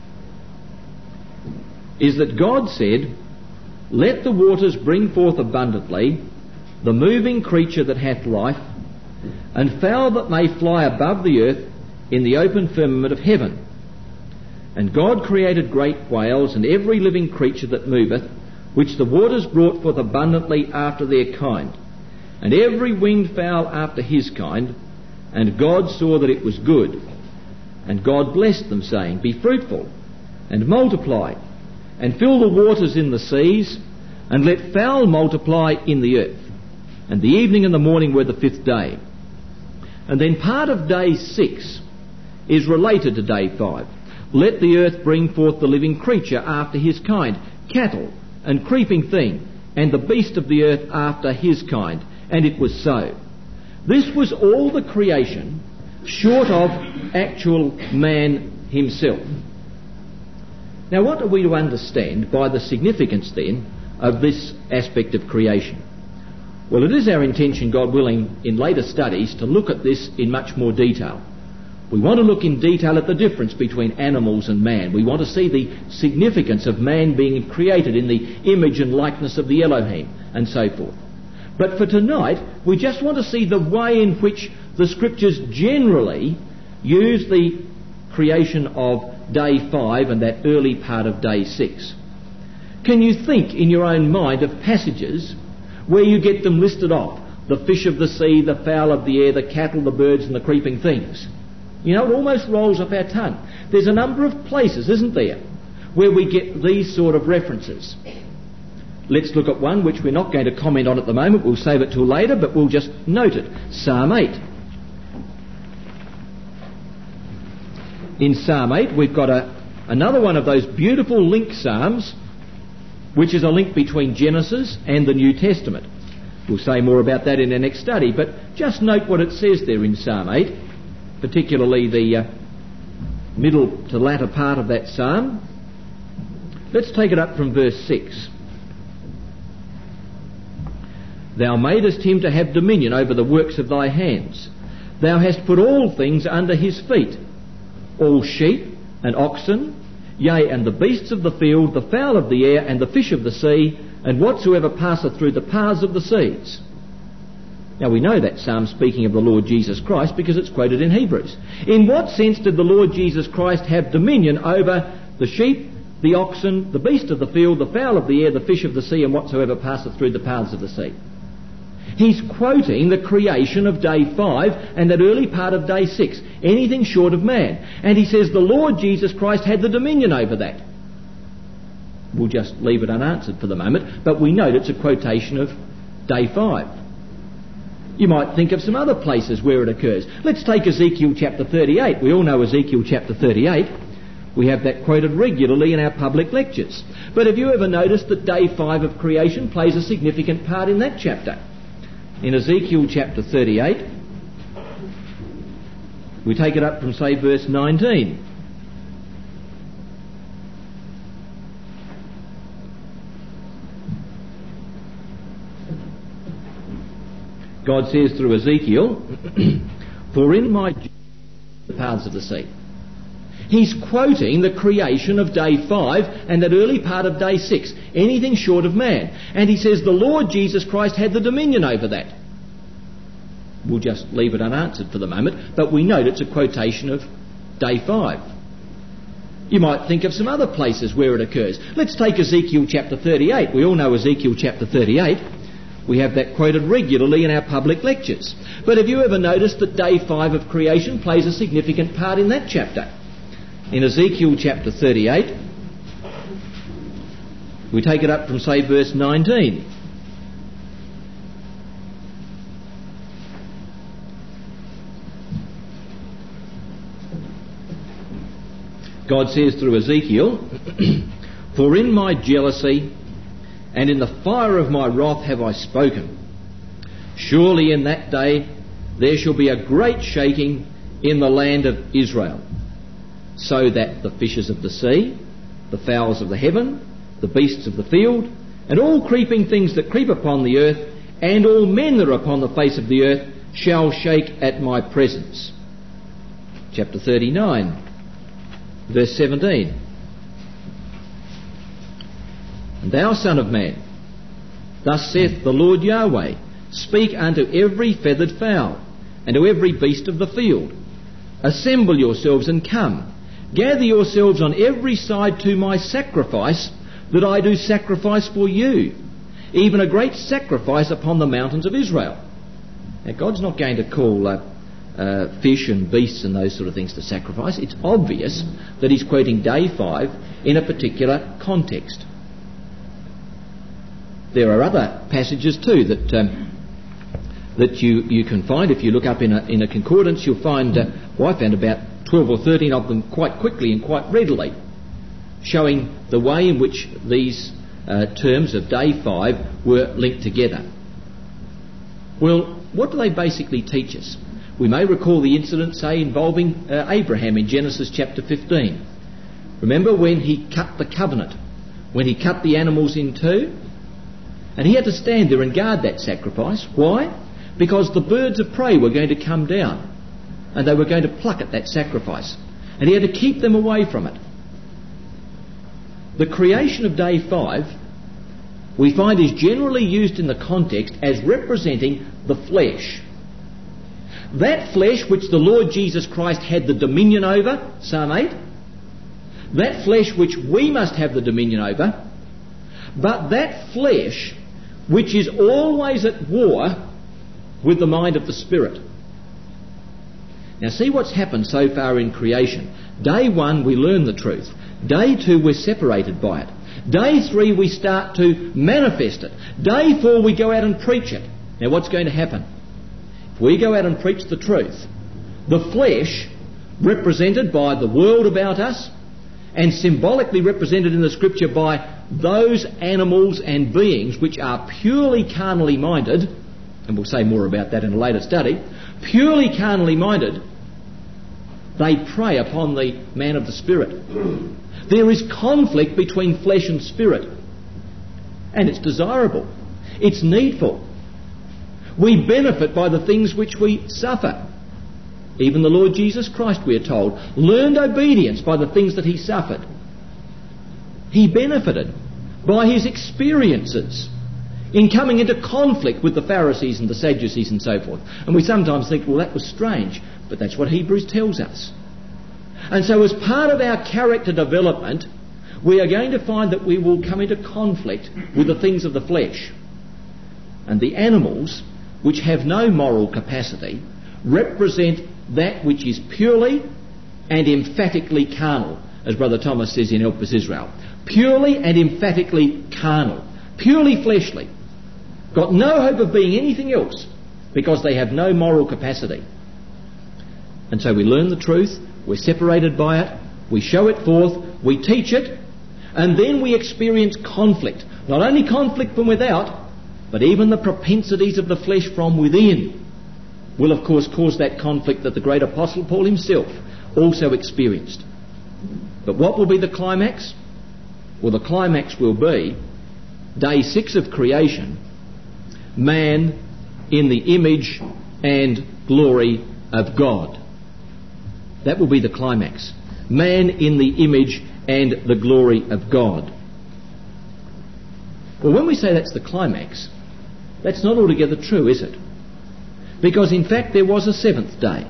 is that God said, "Let the waters bring forth abundantly the moving creature that hath life, and fowl that may fly above the earth in the open firmament of heaven. And God created great whales and every living creature that moveth, which the waters brought forth abundantly after their kind, and every winged fowl after his kind. And God saw that it was good. And God blessed them, saying, Be fruitful, and multiply, and fill the waters in the seas, and let fowl multiply in the earth. And the evening and the morning were the 5th day." And then part of day 6 is related to day 5. "Let the earth bring forth the living creature after his kind, cattle and creeping thing, and the beast of the earth after his kind. And it was so." This was all the creation short of actual man himself. Now, what are we to understand by the significance then of this aspect of creation? Well, it is our intention, God willing, in later studies to look at this in much more detail. We want to look in detail at the difference between animals and man. We want to see the significance of man being created in the image and likeness of the Elohim, and so forth. But for tonight, we just want to see the way in which the Scriptures generally use the creation of day 5 and that early part of day 6. Can you think in your own mind of passages where you get them listed off? The fish of the sea, the fowl of the air, the cattle, the birds and the creeping things. You know, it almost rolls off our tongue. There's a number of places, isn't there, where we get these sort of references. Let's look at one which we're not going to comment on at the moment. We'll save it till later, but we'll just note it. Psalm 8. In Psalm 8, we've got another one of those beautiful link psalms, which is a link between Genesis and the New Testament. We'll say more about that in our next study, but just note what it says there in Psalm 8, particularly the middle to latter part of that psalm. Let's take it up from verse 6. Thou madest him to have dominion over the works of thy hands. Thou hast put all things under his feet, all sheep and oxen, yea, and the beasts of the field, the fowl of the air, and the fish of the sea, and whatsoever passeth through the paths of the seas. Now we know that psalm speaking of the Lord Jesus Christ because it's quoted in Hebrews. In what sense did the Lord Jesus Christ have dominion over the sheep, the oxen, the beast of the field, the fowl of the air, the fish of the sea, and whatsoever passeth through the paths of the sea? He's quoting the creation of day 5 and that early part of day 6, anything short of man. And he says the Lord Jesus Christ had the dominion over that. We'll just leave it unanswered for the moment, but we note it's a quotation of day 5. You might think of some other places where it occurs. Let's take Ezekiel chapter 38. We all know Ezekiel chapter 38. We have that quoted regularly in our public lectures. But have you ever noticed that day 5 of creation plays a significant part in that chapter? In Ezekiel chapter 38, we take it up from, say, verse 19. God says through Ezekiel, for in my the paths of the sea. He's quoting the creation of day 5 and that early part of day 6, anything short of man. And he says the Lord Jesus Christ had the dominion over that. We'll just leave it unanswered for the moment, but we note it's a quotation of day 5. You might think of some other places where it occurs. Let's take Ezekiel chapter 38. We all know Ezekiel chapter 38. We have that quoted regularly in our public lectures. But have you ever noticed that day 5 of creation plays a significant part in that chapter? In Ezekiel chapter 38, we take it up from, say, verse 19. God says through Ezekiel, for in my jealousy and in the fire of my wrath have I spoken. Surely in that day there shall be a great shaking in the land of Israel, so that the fishes of the sea, the fowls of the heaven, the beasts of the field, and all creeping things that creep upon the earth, and all men that are upon the face of the earth, shall shake at my presence. Chapter 39, verse 17. And thou, son of man, thus saith the Lord Yahweh, speak unto every feathered fowl, and to every beast of the field, assemble yourselves and come. Gather yourselves on every side to my sacrifice, that I do sacrifice for you, even a great sacrifice upon the mountains of Israel. Now, God's not going to call fish and beasts and those sort of things to sacrifice. It's obvious that he's quoting day 5 in a particular context. There are other passages too that you can find. If you look up in a concordance, you'll find, I found about 12 or 13 of them quite quickly and quite readily, showing the way in which these terms of day 5 were linked together. Well, what do they basically teach us? We may recall the incident, say, involving Abraham in Genesis chapter 15. Remember when he cut the covenant, when he cut the animals in two? And he had to stand there and guard that sacrifice. Why? Because the birds of prey were going to come down and they were going to pluck at that sacrifice. And he had to keep them away from it. The creation of day 5, we find, is generally used in the context as representing the flesh. That flesh which the Lord Jesus Christ had the dominion over, Psalm 8, that flesh which we must have the dominion over, but that flesh which is always at war with the mind of the Spirit. Now see what's happened so far in creation. Day 1 we learn the truth. Day 2 we're separated by it. Day 3 we start to manifest it. Day 4 we go out and preach it. Now what's going to happen? If we go out and preach the truth, the flesh, represented by the world about us, and symbolically represented in the Scripture by those animals and beings which are purely carnally minded, and we'll say more about that in a later study, purely carnally minded, they prey upon the man of the Spirit. There is conflict between flesh and spirit, and it's desirable. It's needful. We benefit by the things which we suffer. Even the Lord Jesus Christ, we are told, learned obedience by the things that he suffered. He benefited by his experiences in coming into conflict with the Pharisees and the Sadducees and so forth. And we sometimes think, well, that was strange, but that's what Hebrews tells us. And so as part of our character development, we are going to find that we will come into conflict with the things of the flesh. And the animals, which have no moral capacity, represent that which is purely and emphatically carnal, as Brother Thomas says in Help Us Israel. Purely and emphatically carnal. Purely fleshly. Got no hope of being anything else because they have no moral capacity. And so we learn the truth, we're separated by it, we show it forth, we teach it, and then we experience conflict. Not only conflict from without, but even the propensities of the flesh from within will of course cause that conflict that the great Apostle Paul himself also experienced. But what will be the climax? Well, the climax will be day 6 of creation, man in the image and glory of God. That will be the climax. Man in the image and the glory of God. Well, when we say that's the climax, that's not altogether true, is it? Because in fact there was a 7th day.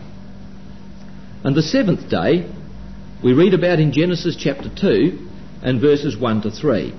And the 7th day we read about in Genesis chapter 2 and verses 1 to 3.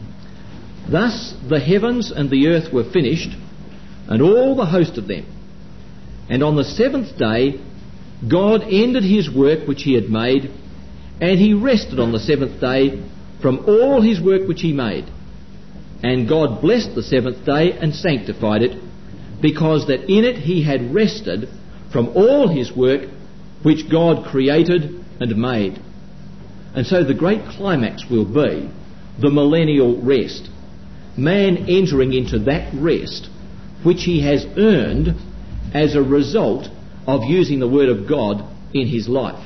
Thus the heavens and the earth were finished, and all the host of them. And on the 7th day God ended his work which he had made, and he rested on the 7th day from all his work which he made. And God blessed the 7th day and sanctified it, because that in it he had rested from all his work which God created and made. And so the great climax will be the millennial rest. Man entering into that rest which he has earned as a result of using the Word of God in his life.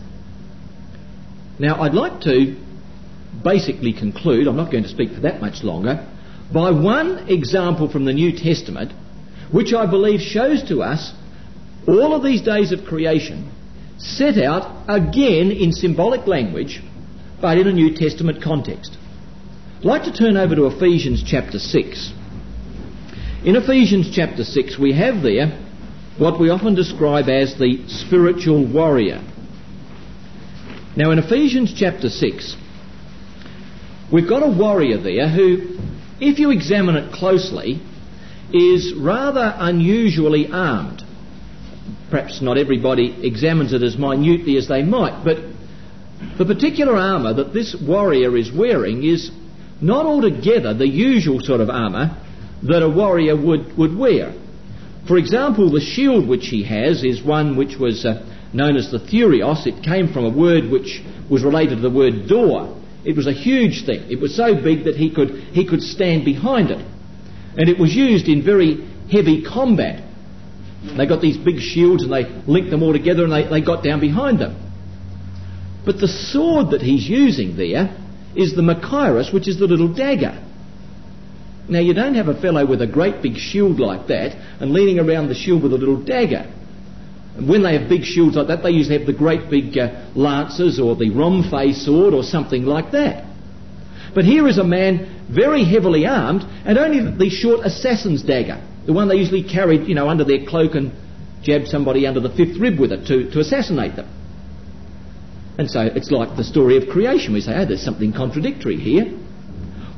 Now I'd like to basically conclude, I'm not going to speak for that much longer, by one example from the New Testament which I believe shows to us all of these days of creation set out again in symbolic language but in a New Testament context. I'd like to turn over to Ephesians chapter 6. In Ephesians chapter 6 we have there what we often describe as the spiritual warrior. Now in Ephesians chapter 6 we've got a warrior there who, if you examine it closely, is rather unusually armed. Perhaps not everybody examines it as minutely as they might, but the particular armour that this warrior is wearing is not altogether the usual sort of armour that a warrior would wear. For example, the shield which he has is one which was known as the Thurios. It came from a word which was related to the word door. It was a huge thing. It was so big that he could stand behind it. And it was used in very heavy combat. They got these big shields and they linked them all together and they got down behind them. But the sword that he's using there is the Machaerus, which is the little dagger. Now you don't have a fellow with a great big shield like that and leaning around the shield with a little dagger. And when they have big shields like that, they usually have the great big lances or the Romphei sword or something like that. But here is a man very heavily armed and only the short assassin's dagger, the one they usually carried, under their cloak and jabbed somebody under the 5th rib with it to assassinate them. And so it's like the story of creation. We say, oh, there's something contradictory here.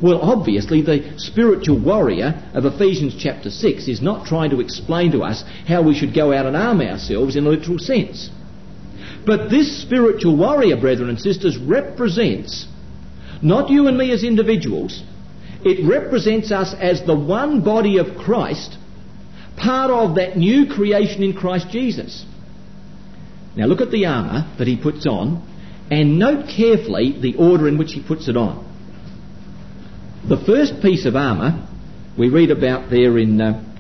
Well, obviously the spiritual warrior of Ephesians chapter 6 is not trying to explain to us how we should go out and arm ourselves in a literal sense. But this spiritual warrior, brethren and sisters, represents not you and me as individuals. It represents us as the one body of Christ, part of that new creation in Christ Jesus. Now look at the armour that he puts on and note carefully the order in which he puts it on. The first piece of armour we read about there in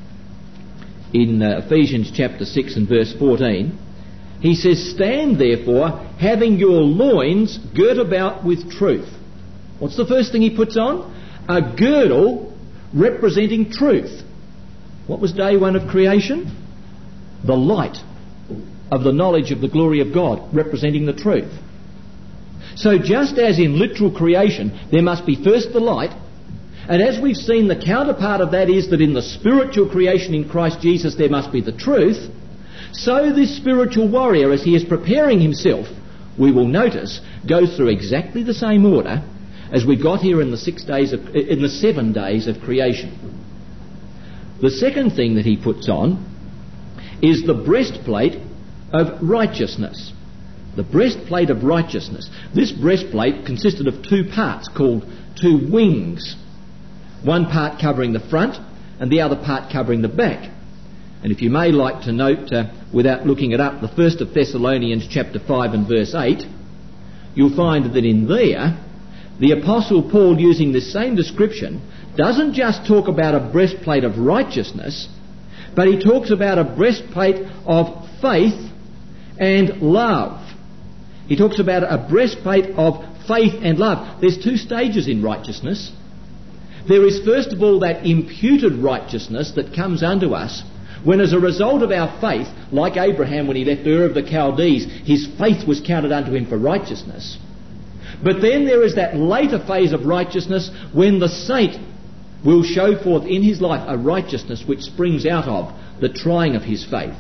Ephesians chapter 6 and verse 14. He says, "Stand therefore, having your loins girt about with truth." What's the first thing he puts on? A girdle representing truth. What was day one of creation? The light of the knowledge of the glory of God, representing the truth. So just as in literal creation there must be first the light, and as we've seen, the counterpart of that is that in the spiritual creation in Christ Jesus there must be the truth, so this spiritual warrior, as he is preparing himself, we will notice, goes through exactly the same order as we got here in the 7 days of creation. The second thing that he puts on is the breastplate of righteousness. The breastplate of righteousness. This breastplate consisted of two parts called two wings. One part covering the front and the other part covering the back. And if you may like to note, without looking it up, the 1st of Thessalonians chapter 5 and verse 8, you'll find that in there, the Apostle Paul, using this same description, doesn't just talk about a breastplate of righteousness, but he talks about a breastplate of faith and love. He talks about a breastplate of faith and love. There's two stages in righteousness. There is first of all that imputed righteousness that comes unto us when, as a result of our faith, like Abraham when he left Ur of the Chaldees, his faith was counted unto him for righteousness. But then there is that later phase of righteousness when the saint will show forth in his life a righteousness which springs out of the trying of his faith.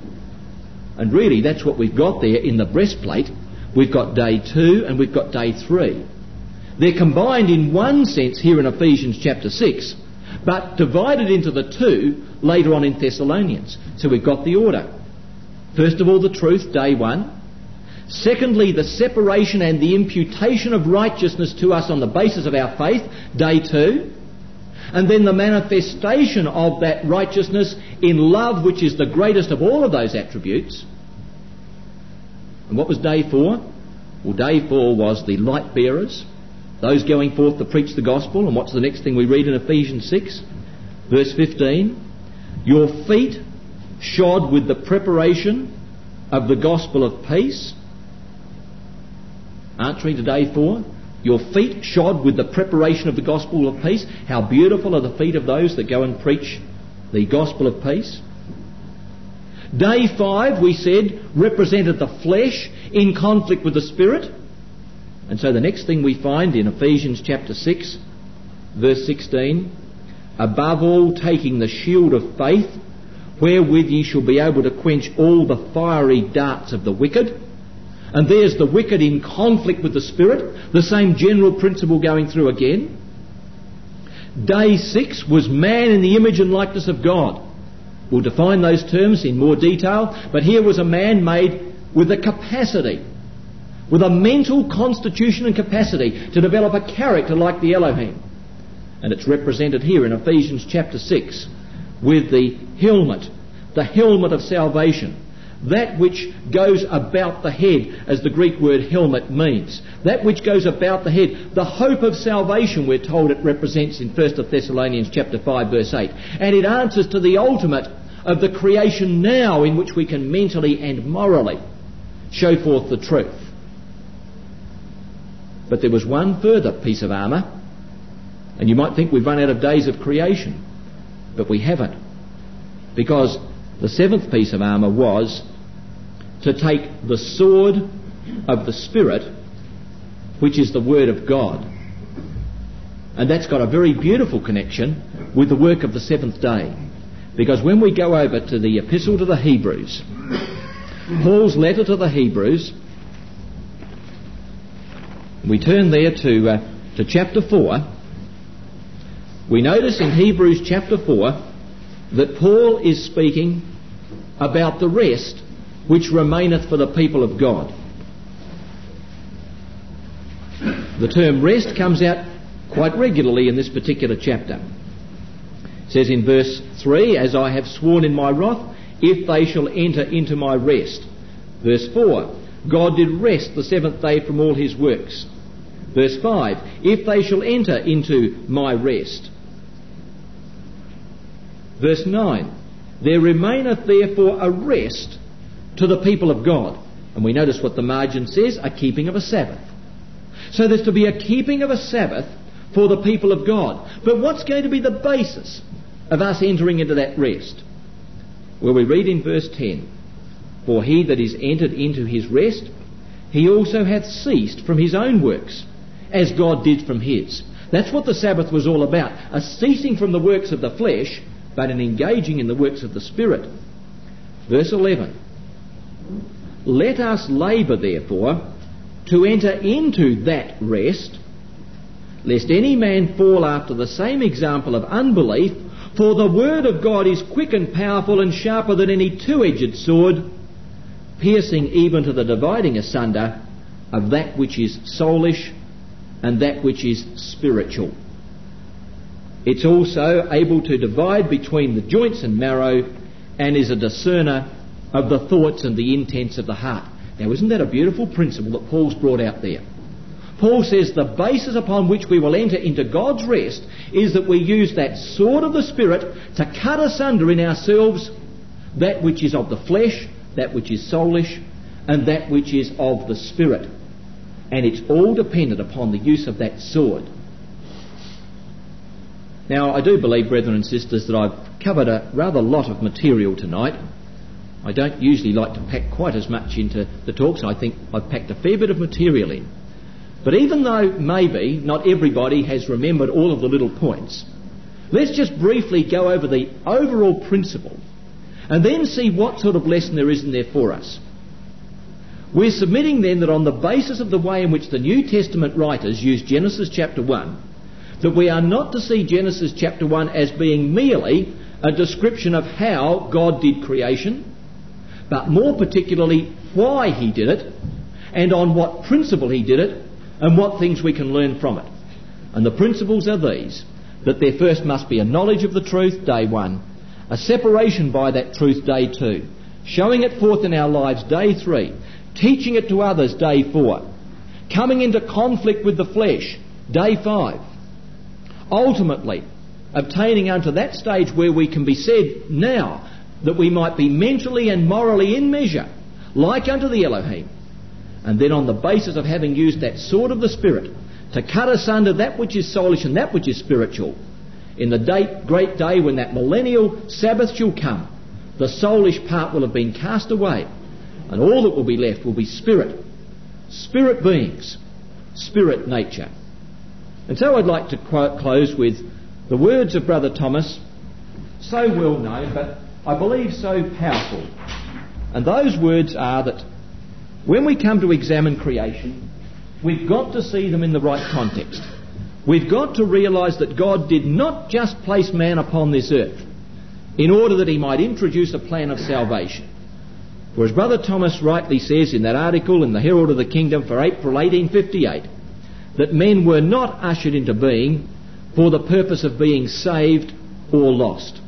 And really that's what we've got there in the breastplate. We've got day 2 and we've got day 3. They're combined in one sense here in Ephesians chapter 6, but divided into the two later on in Thessalonians. So we've got the order. First of all, the truth, day 1. Secondly, the separation and the imputation of righteousness to us on the basis of our faith, day 2. And then the manifestation of that righteousness in love, which is the greatest of all of those attributes. And what was day 4? Well, day 4 was the light bearers, those going forth to preach the gospel. And what's the next thing we read in Ephesians 6? Verse 15. Your feet shod with the preparation of the gospel of peace. Answering to day 4. Your feet shod with the preparation of the gospel of peace. How beautiful are the feet of those that go and preach the gospel of peace. Day 5, we said, represented the flesh in conflict with the spirit. And so the next thing we find in Ephesians chapter 6, verse 16, above all taking the shield of faith, wherewith ye shall be able to quench all the fiery darts of the wicked. And there's the wicked in conflict with the spirit, the same general principle going through again. Day 6 was man in the image and likeness of God. We'll define those terms in more detail, but here was a man made with a capacity, with a mental constitution and capacity to develop a character like the Elohim. And it's represented here in Ephesians chapter 6 with the helmet of salvation. That which goes about the head, as the Greek word helmet means. That which goes about the head. The hope of salvation, we're told it represents in 1 Thessalonians chapter 5 verse 8. And it answers to the ultimate of the creation now in which we can mentally and morally show forth the truth. But there was one further piece of armour, and you might think we've run out of days of creation, but we haven't. Because the 7th piece of armour was to take the sword of the Spirit, which is the Word of God. And that's got a very beautiful connection with the work of the 7th day. Because when we go over to the Epistle to the Hebrews, Paul's letter to the Hebrews, we turn there to chapter 4, We notice in Hebrews chapter 4 that Paul is speaking about the rest which remaineth for the people of God. The term rest comes out quite regularly in this particular chapter. It says in verse 3, as I have sworn in my wrath, if they shall enter into my rest. Verse 4, God did rest the seventh day from all his works. Verse 5, if they shall enter into my rest. Verse 9, there remaineth therefore a rest to the people of God. And we notice what the margin says, a keeping of a Sabbath. So there's to be a keeping of a Sabbath for the people of God. But what's going to be the basis of us entering into that rest? Well, we read in verse 10, for he that is entered into his rest, he also hath ceased from his own works, as God did from his. That's what the Sabbath was all about, a ceasing from the works of the flesh, but an engaging in the works of the Spirit. Verse 11, let us labour therefore to enter into that rest, lest any man fall after the same example of unbelief, for the word of God is quick and powerful and sharper than any two-edged sword, piercing even to the dividing asunder of that which is soulish and that which is spiritual. It's also able to divide between the joints and marrow, and is a discerner of the thoughts and the intents of the heart. Now, isn't that a beautiful principle that Paul's brought out there? Paul says the basis upon which we will enter into God's rest is that we use that sword of the Spirit to cut asunder in ourselves that which is of the flesh, that which is soulish, and that which is of the Spirit. And it's all dependent upon the use of that sword. Now, I do believe, brethren and sisters, that I've covered a rather lot of material tonight. I don't usually like to pack quite as much into the talks. I think I've packed a fair bit of material in. But even though maybe not everybody has remembered all of the little points, let's just briefly go over the overall principle and then see what sort of lesson there is in there for us. We're submitting then that on the basis of the way in which the New Testament writers use Genesis chapter 1, that we are not to see Genesis chapter 1 as being merely a description of how God did creation, but more particularly why he did it, and on what principle he did it, and what things we can learn from it. And the principles are these, that there first must be a knowledge of the truth, day 1, a separation by that truth, day 2, showing it forth in our lives, day 3, teaching it to others, day 4, coming into conflict with the flesh, day 5, ultimately obtaining unto that stage where we can be said now that we might be mentally and morally in measure, like unto the Elohim. And then on the basis of having used that sword of the Spirit to cut asunder that which is soulish and that which is spiritual, in the great day when that millennial Sabbath shall come, the soulish part will have been cast away, and all that will be left will be spirit beings, spirit nature. And so I'd like to close with the words of Brother Thomas, so well known, but I believe so powerful. And those words are that when we come to examine creation, we've got to see them in the right context. We've got to realise that God did not just place man upon this earth in order that he might introduce a plan of salvation. For as Brother Thomas rightly says in that article in the Herald of the Kingdom for April 1858, that men were not ushered into being for the purpose of being saved or lost.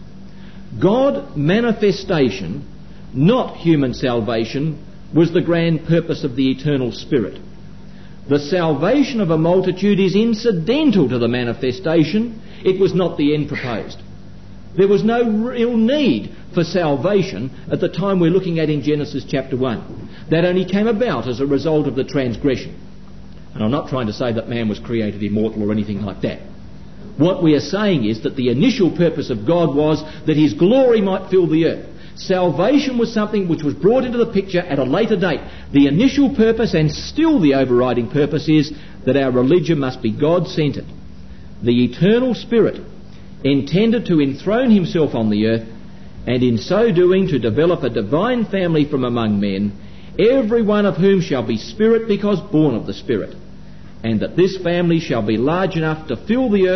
God manifestation, not human salvation, was the grand purpose of the eternal Spirit. The salvation of a multitude is incidental to the manifestation. It was not the end proposed. There was no real need for salvation at the time we're looking at in Genesis chapter 1. That only came about as a result of the transgression. And I'm not trying to say that man was created immortal or anything like that. What we are saying is that the initial purpose of God was that his glory might fill the earth. Salvation was something which was brought into the picture at a later date. The initial purpose, and still the overriding purpose, is that our religion must be God-centred. The eternal Spirit intended to enthrone himself on the earth, and in so doing to develop a divine family from among men, every one of whom shall be spirit because born of the Spirit, and that this family shall be large enough to fill the earth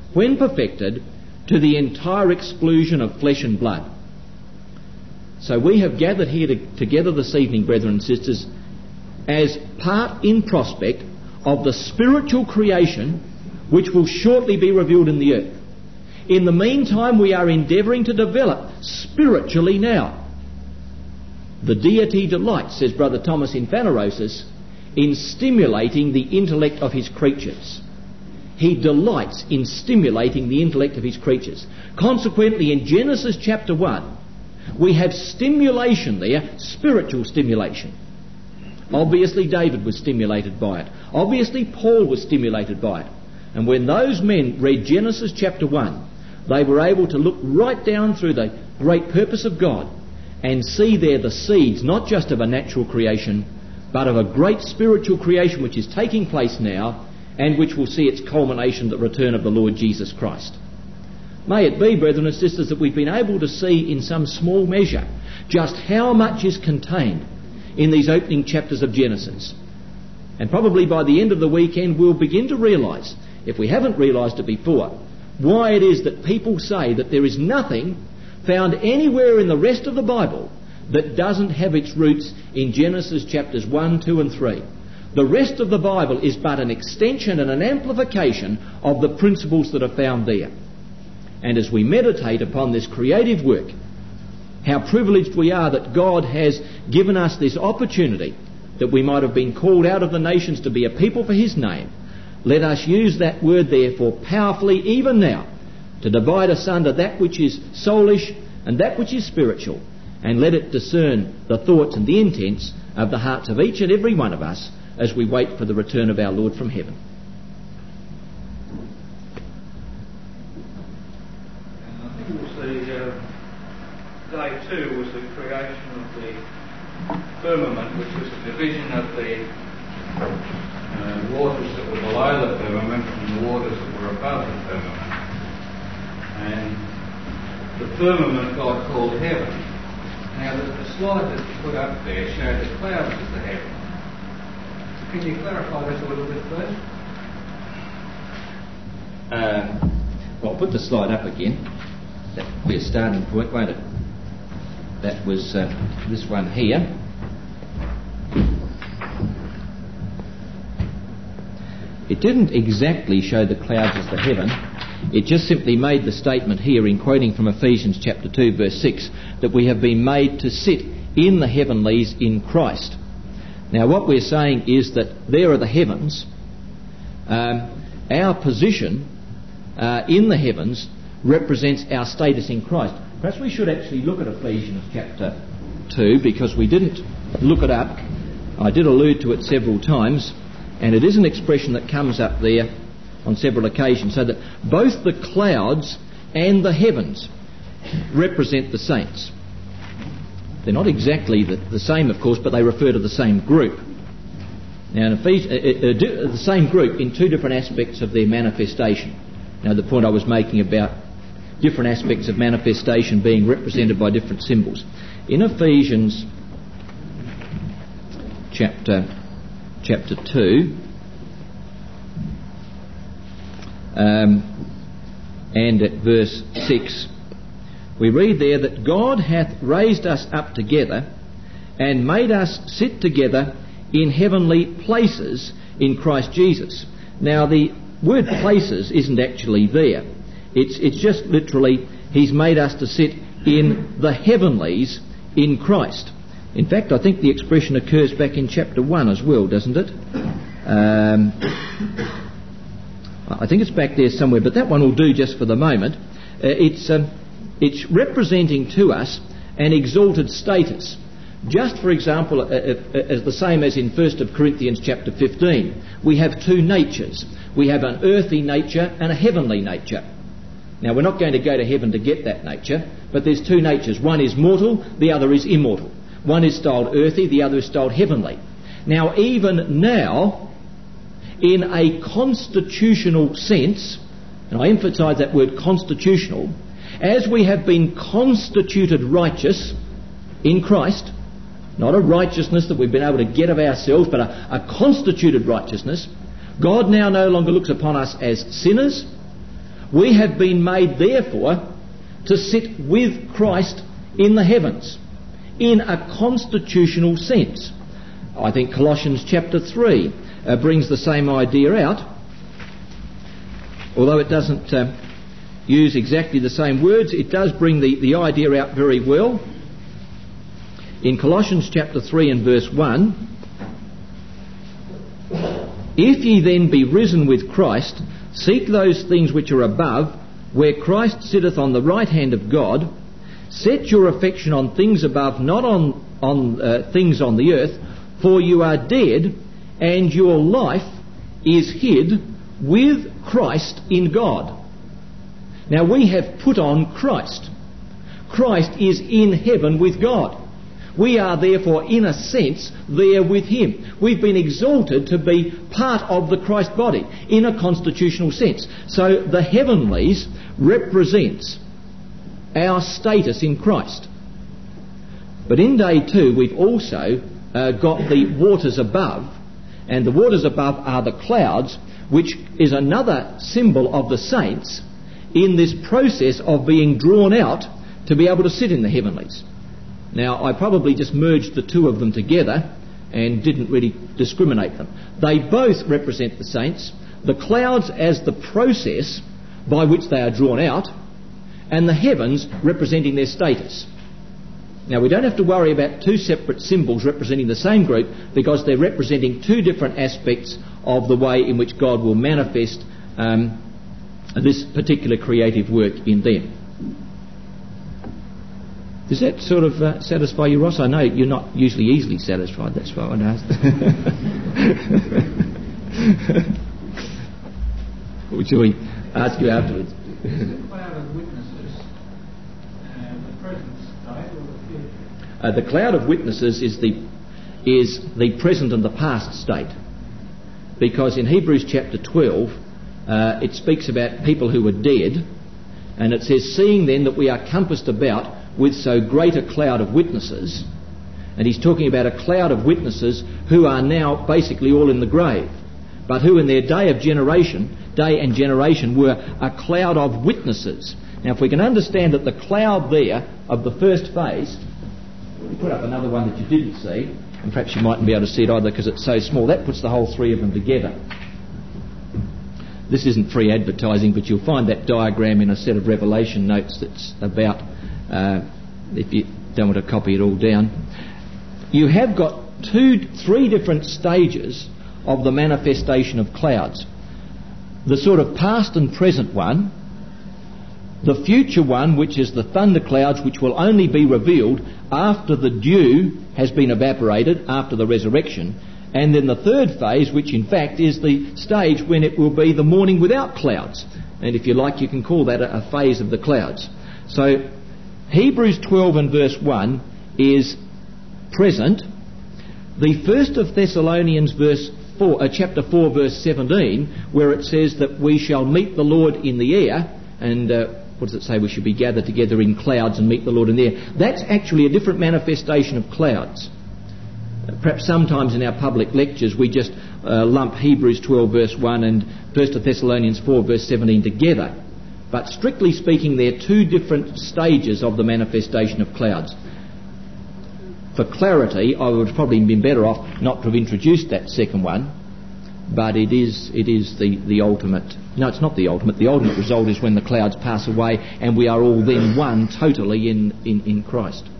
when perfected, to the entire exclusion of flesh and blood. So we have gathered here together this evening, brethren and sisters, as part in prospect of the spiritual creation which will shortly be revealed in the earth. In the meantime, we are endeavouring to develop spiritually now. The deity delights, says Brother Thomas in Phanerosis, in stimulating the intellect of his creatures. He delights in stimulating the intellect of his creatures. Consequently, in Genesis chapter 1, we have stimulation there, spiritual stimulation. Obviously, David was stimulated by it. Obviously, Paul was stimulated by it. And when those men read Genesis chapter 1, they were able to look right down through the great purpose of God and see there the seeds, not just of a natural creation, but of a great spiritual creation which is taking place now and which will see its culmination at the return of the Lord Jesus Christ. May it be, brethren and sisters, that we've been able to see in some small measure just how much is contained in these opening chapters of Genesis. And probably by the end of the weekend we'll begin to realise, if we haven't realised it before, why it is that people say that there is nothing found anywhere in the rest of the Bible that doesn't have its roots in Genesis chapters 1, 2 and 3. The rest of the Bible is but an extension and an amplification of the principles that are found there. And as we meditate upon this creative work, how privileged we are that God has given us this opportunity, that we might have been called out of the nations to be a people for his name. Let us use that word therefore powerfully even now to divide asunder that which is soulish and that which is spiritual, and let it discern the thoughts and the intents of the hearts of each and every one of us as we wait for the return of our Lord from heaven. I think it was day 2 was the creation of the firmament, which was the division of the waters that were below the firmament from the waters that were above the firmament. And the firmament God called heaven. Now the slide that's put up there showed the clouds as the heaven. Can you clarify this a little bit, please? Well, put the slide up again. That will be a starting point, won't it? That was this one here. It didn't exactly show the clouds as the heaven. It just simply made the statement here, in quoting from Ephesians chapter 2 verse 6, that we have been made to sit in the heavenlies in Christ. Now what we're saying is that there are the heavens. Our position in the heavens represents our status in Christ. Perhaps we should actually look at Ephesians chapter 2, because we didn't look it up. I did allude to it several times, and it is an expression that comes up there on several occasions, so that both the clouds and the heavens represent the saints. They're not exactly the same, of course, but they refer to the same group. Now, the same group in two different aspects of their manifestation. Now, the point I was making about different aspects of manifestation being represented by different symbols. In Ephesians chapter 2, and at verse 6, we read there that God hath raised us up together and made us sit together in heavenly places in Christ Jesus. Now the word places isn't actually there. It's just literally, he's made us to sit in the heavenlies in Christ. In fact, I think the expression occurs back in chapter 1 as well, doesn't it? I think it's back there somewhere, but that one will do just for the moment. It's representing to us an exalted status. Just for example, as the same as in 1 Corinthians chapter 15, we have two natures. We have an earthly nature and a heavenly nature. Now, we're not going to go to heaven to get that nature, but there's two natures. One is mortal, the other is immortal. One is styled earthy, the other is styled heavenly. Now, even now, in a constitutional sense, and I emphasise that word constitutional, as we have been constituted righteous in Christ, not a righteousness that we've been able to get of ourselves, but a constituted righteousness, God now no longer looks upon us as sinners We have been made, therefore, to sit with Christ in the heavens, in a constitutional sense. I think Colossians chapter 3 brings the same idea out, although it doesn't use exactly the same words. It does bring the idea out very well. In Colossians chapter 3 and verse 1, if ye then be risen with Christ, seek those things which are above, where Christ sitteth on the right hand of God. Set your affection on things above, not on things on the earth, for you are dead, and your life is hid with Christ in God. Now we have put on Christ. Christ is in heaven with God. We are therefore, in a sense, there with him. We've been exalted to be part of the Christ body in a constitutional sense. So the heavenlies represents our status in Christ. But in day 2 we've also got the waters above, and the waters above are the clouds, which is another symbol of the saints in this process of being drawn out to be able to sit in the heavenlies. Now, I probably just merged the two of them together and didn't really discriminate them. They both represent the saints, the clouds as the process by which they are drawn out, and the heavens representing their status. Now, we don't have to worry about two separate symbols representing the same group, because they're representing two different aspects of the way in which God will manifest this particular creative work in them. Does that sort of satisfy you, Ross? I know you're not usually easily satisfied, that's why I asked. Or shall we ask you afterwards? Is the cloud of witnesses the present state or the future? The cloud of witnesses is the present and the past state. Because in Hebrews chapter 12, it speaks about people who were dead, and it says, seeing then that we are compassed about with so great a cloud of witnesses, and he's talking about a cloud of witnesses who are now basically all in the grave, but who in their day and generation were a cloud of witnesses. Now, if we can understand that the cloud there of the first phase, we'll put up another one that you didn't see, and perhaps you mightn't be able to see it either because it's so small. That puts the whole three of them together. This isn't free advertising, but you'll find that diagram in a set of Revelation notes that's about, if you don't want to copy it all down. You have got three different stages of the manifestation of clouds. The sort of past and present one, the future one, which is the thunder clouds, which will only be revealed after the dew has been evaporated, after the resurrection, and then the third phase, which in fact is the stage when it will be the morning without clouds. And if you like, you can call that a phase of the clouds. So Hebrews 12 and verse 1 is present. The 1st of Thessalonians chapter 4 verse 17, where it says that we shall meet the Lord in the air, and what does it say? We should be gathered together in clouds and meet the Lord in the air. That's actually a different manifestation of clouds. Perhaps sometimes in our public lectures we just lump Hebrews 12 verse 1 and 1 Thessalonians 4 verse 17 together. But strictly speaking, they're two different stages of the manifestation of clouds. For clarity, I would have probably been better off not to have introduced that second one, but it is the ultimate. No, it's not the ultimate. The ultimate result is when the clouds pass away and we are all then one totally in Christ.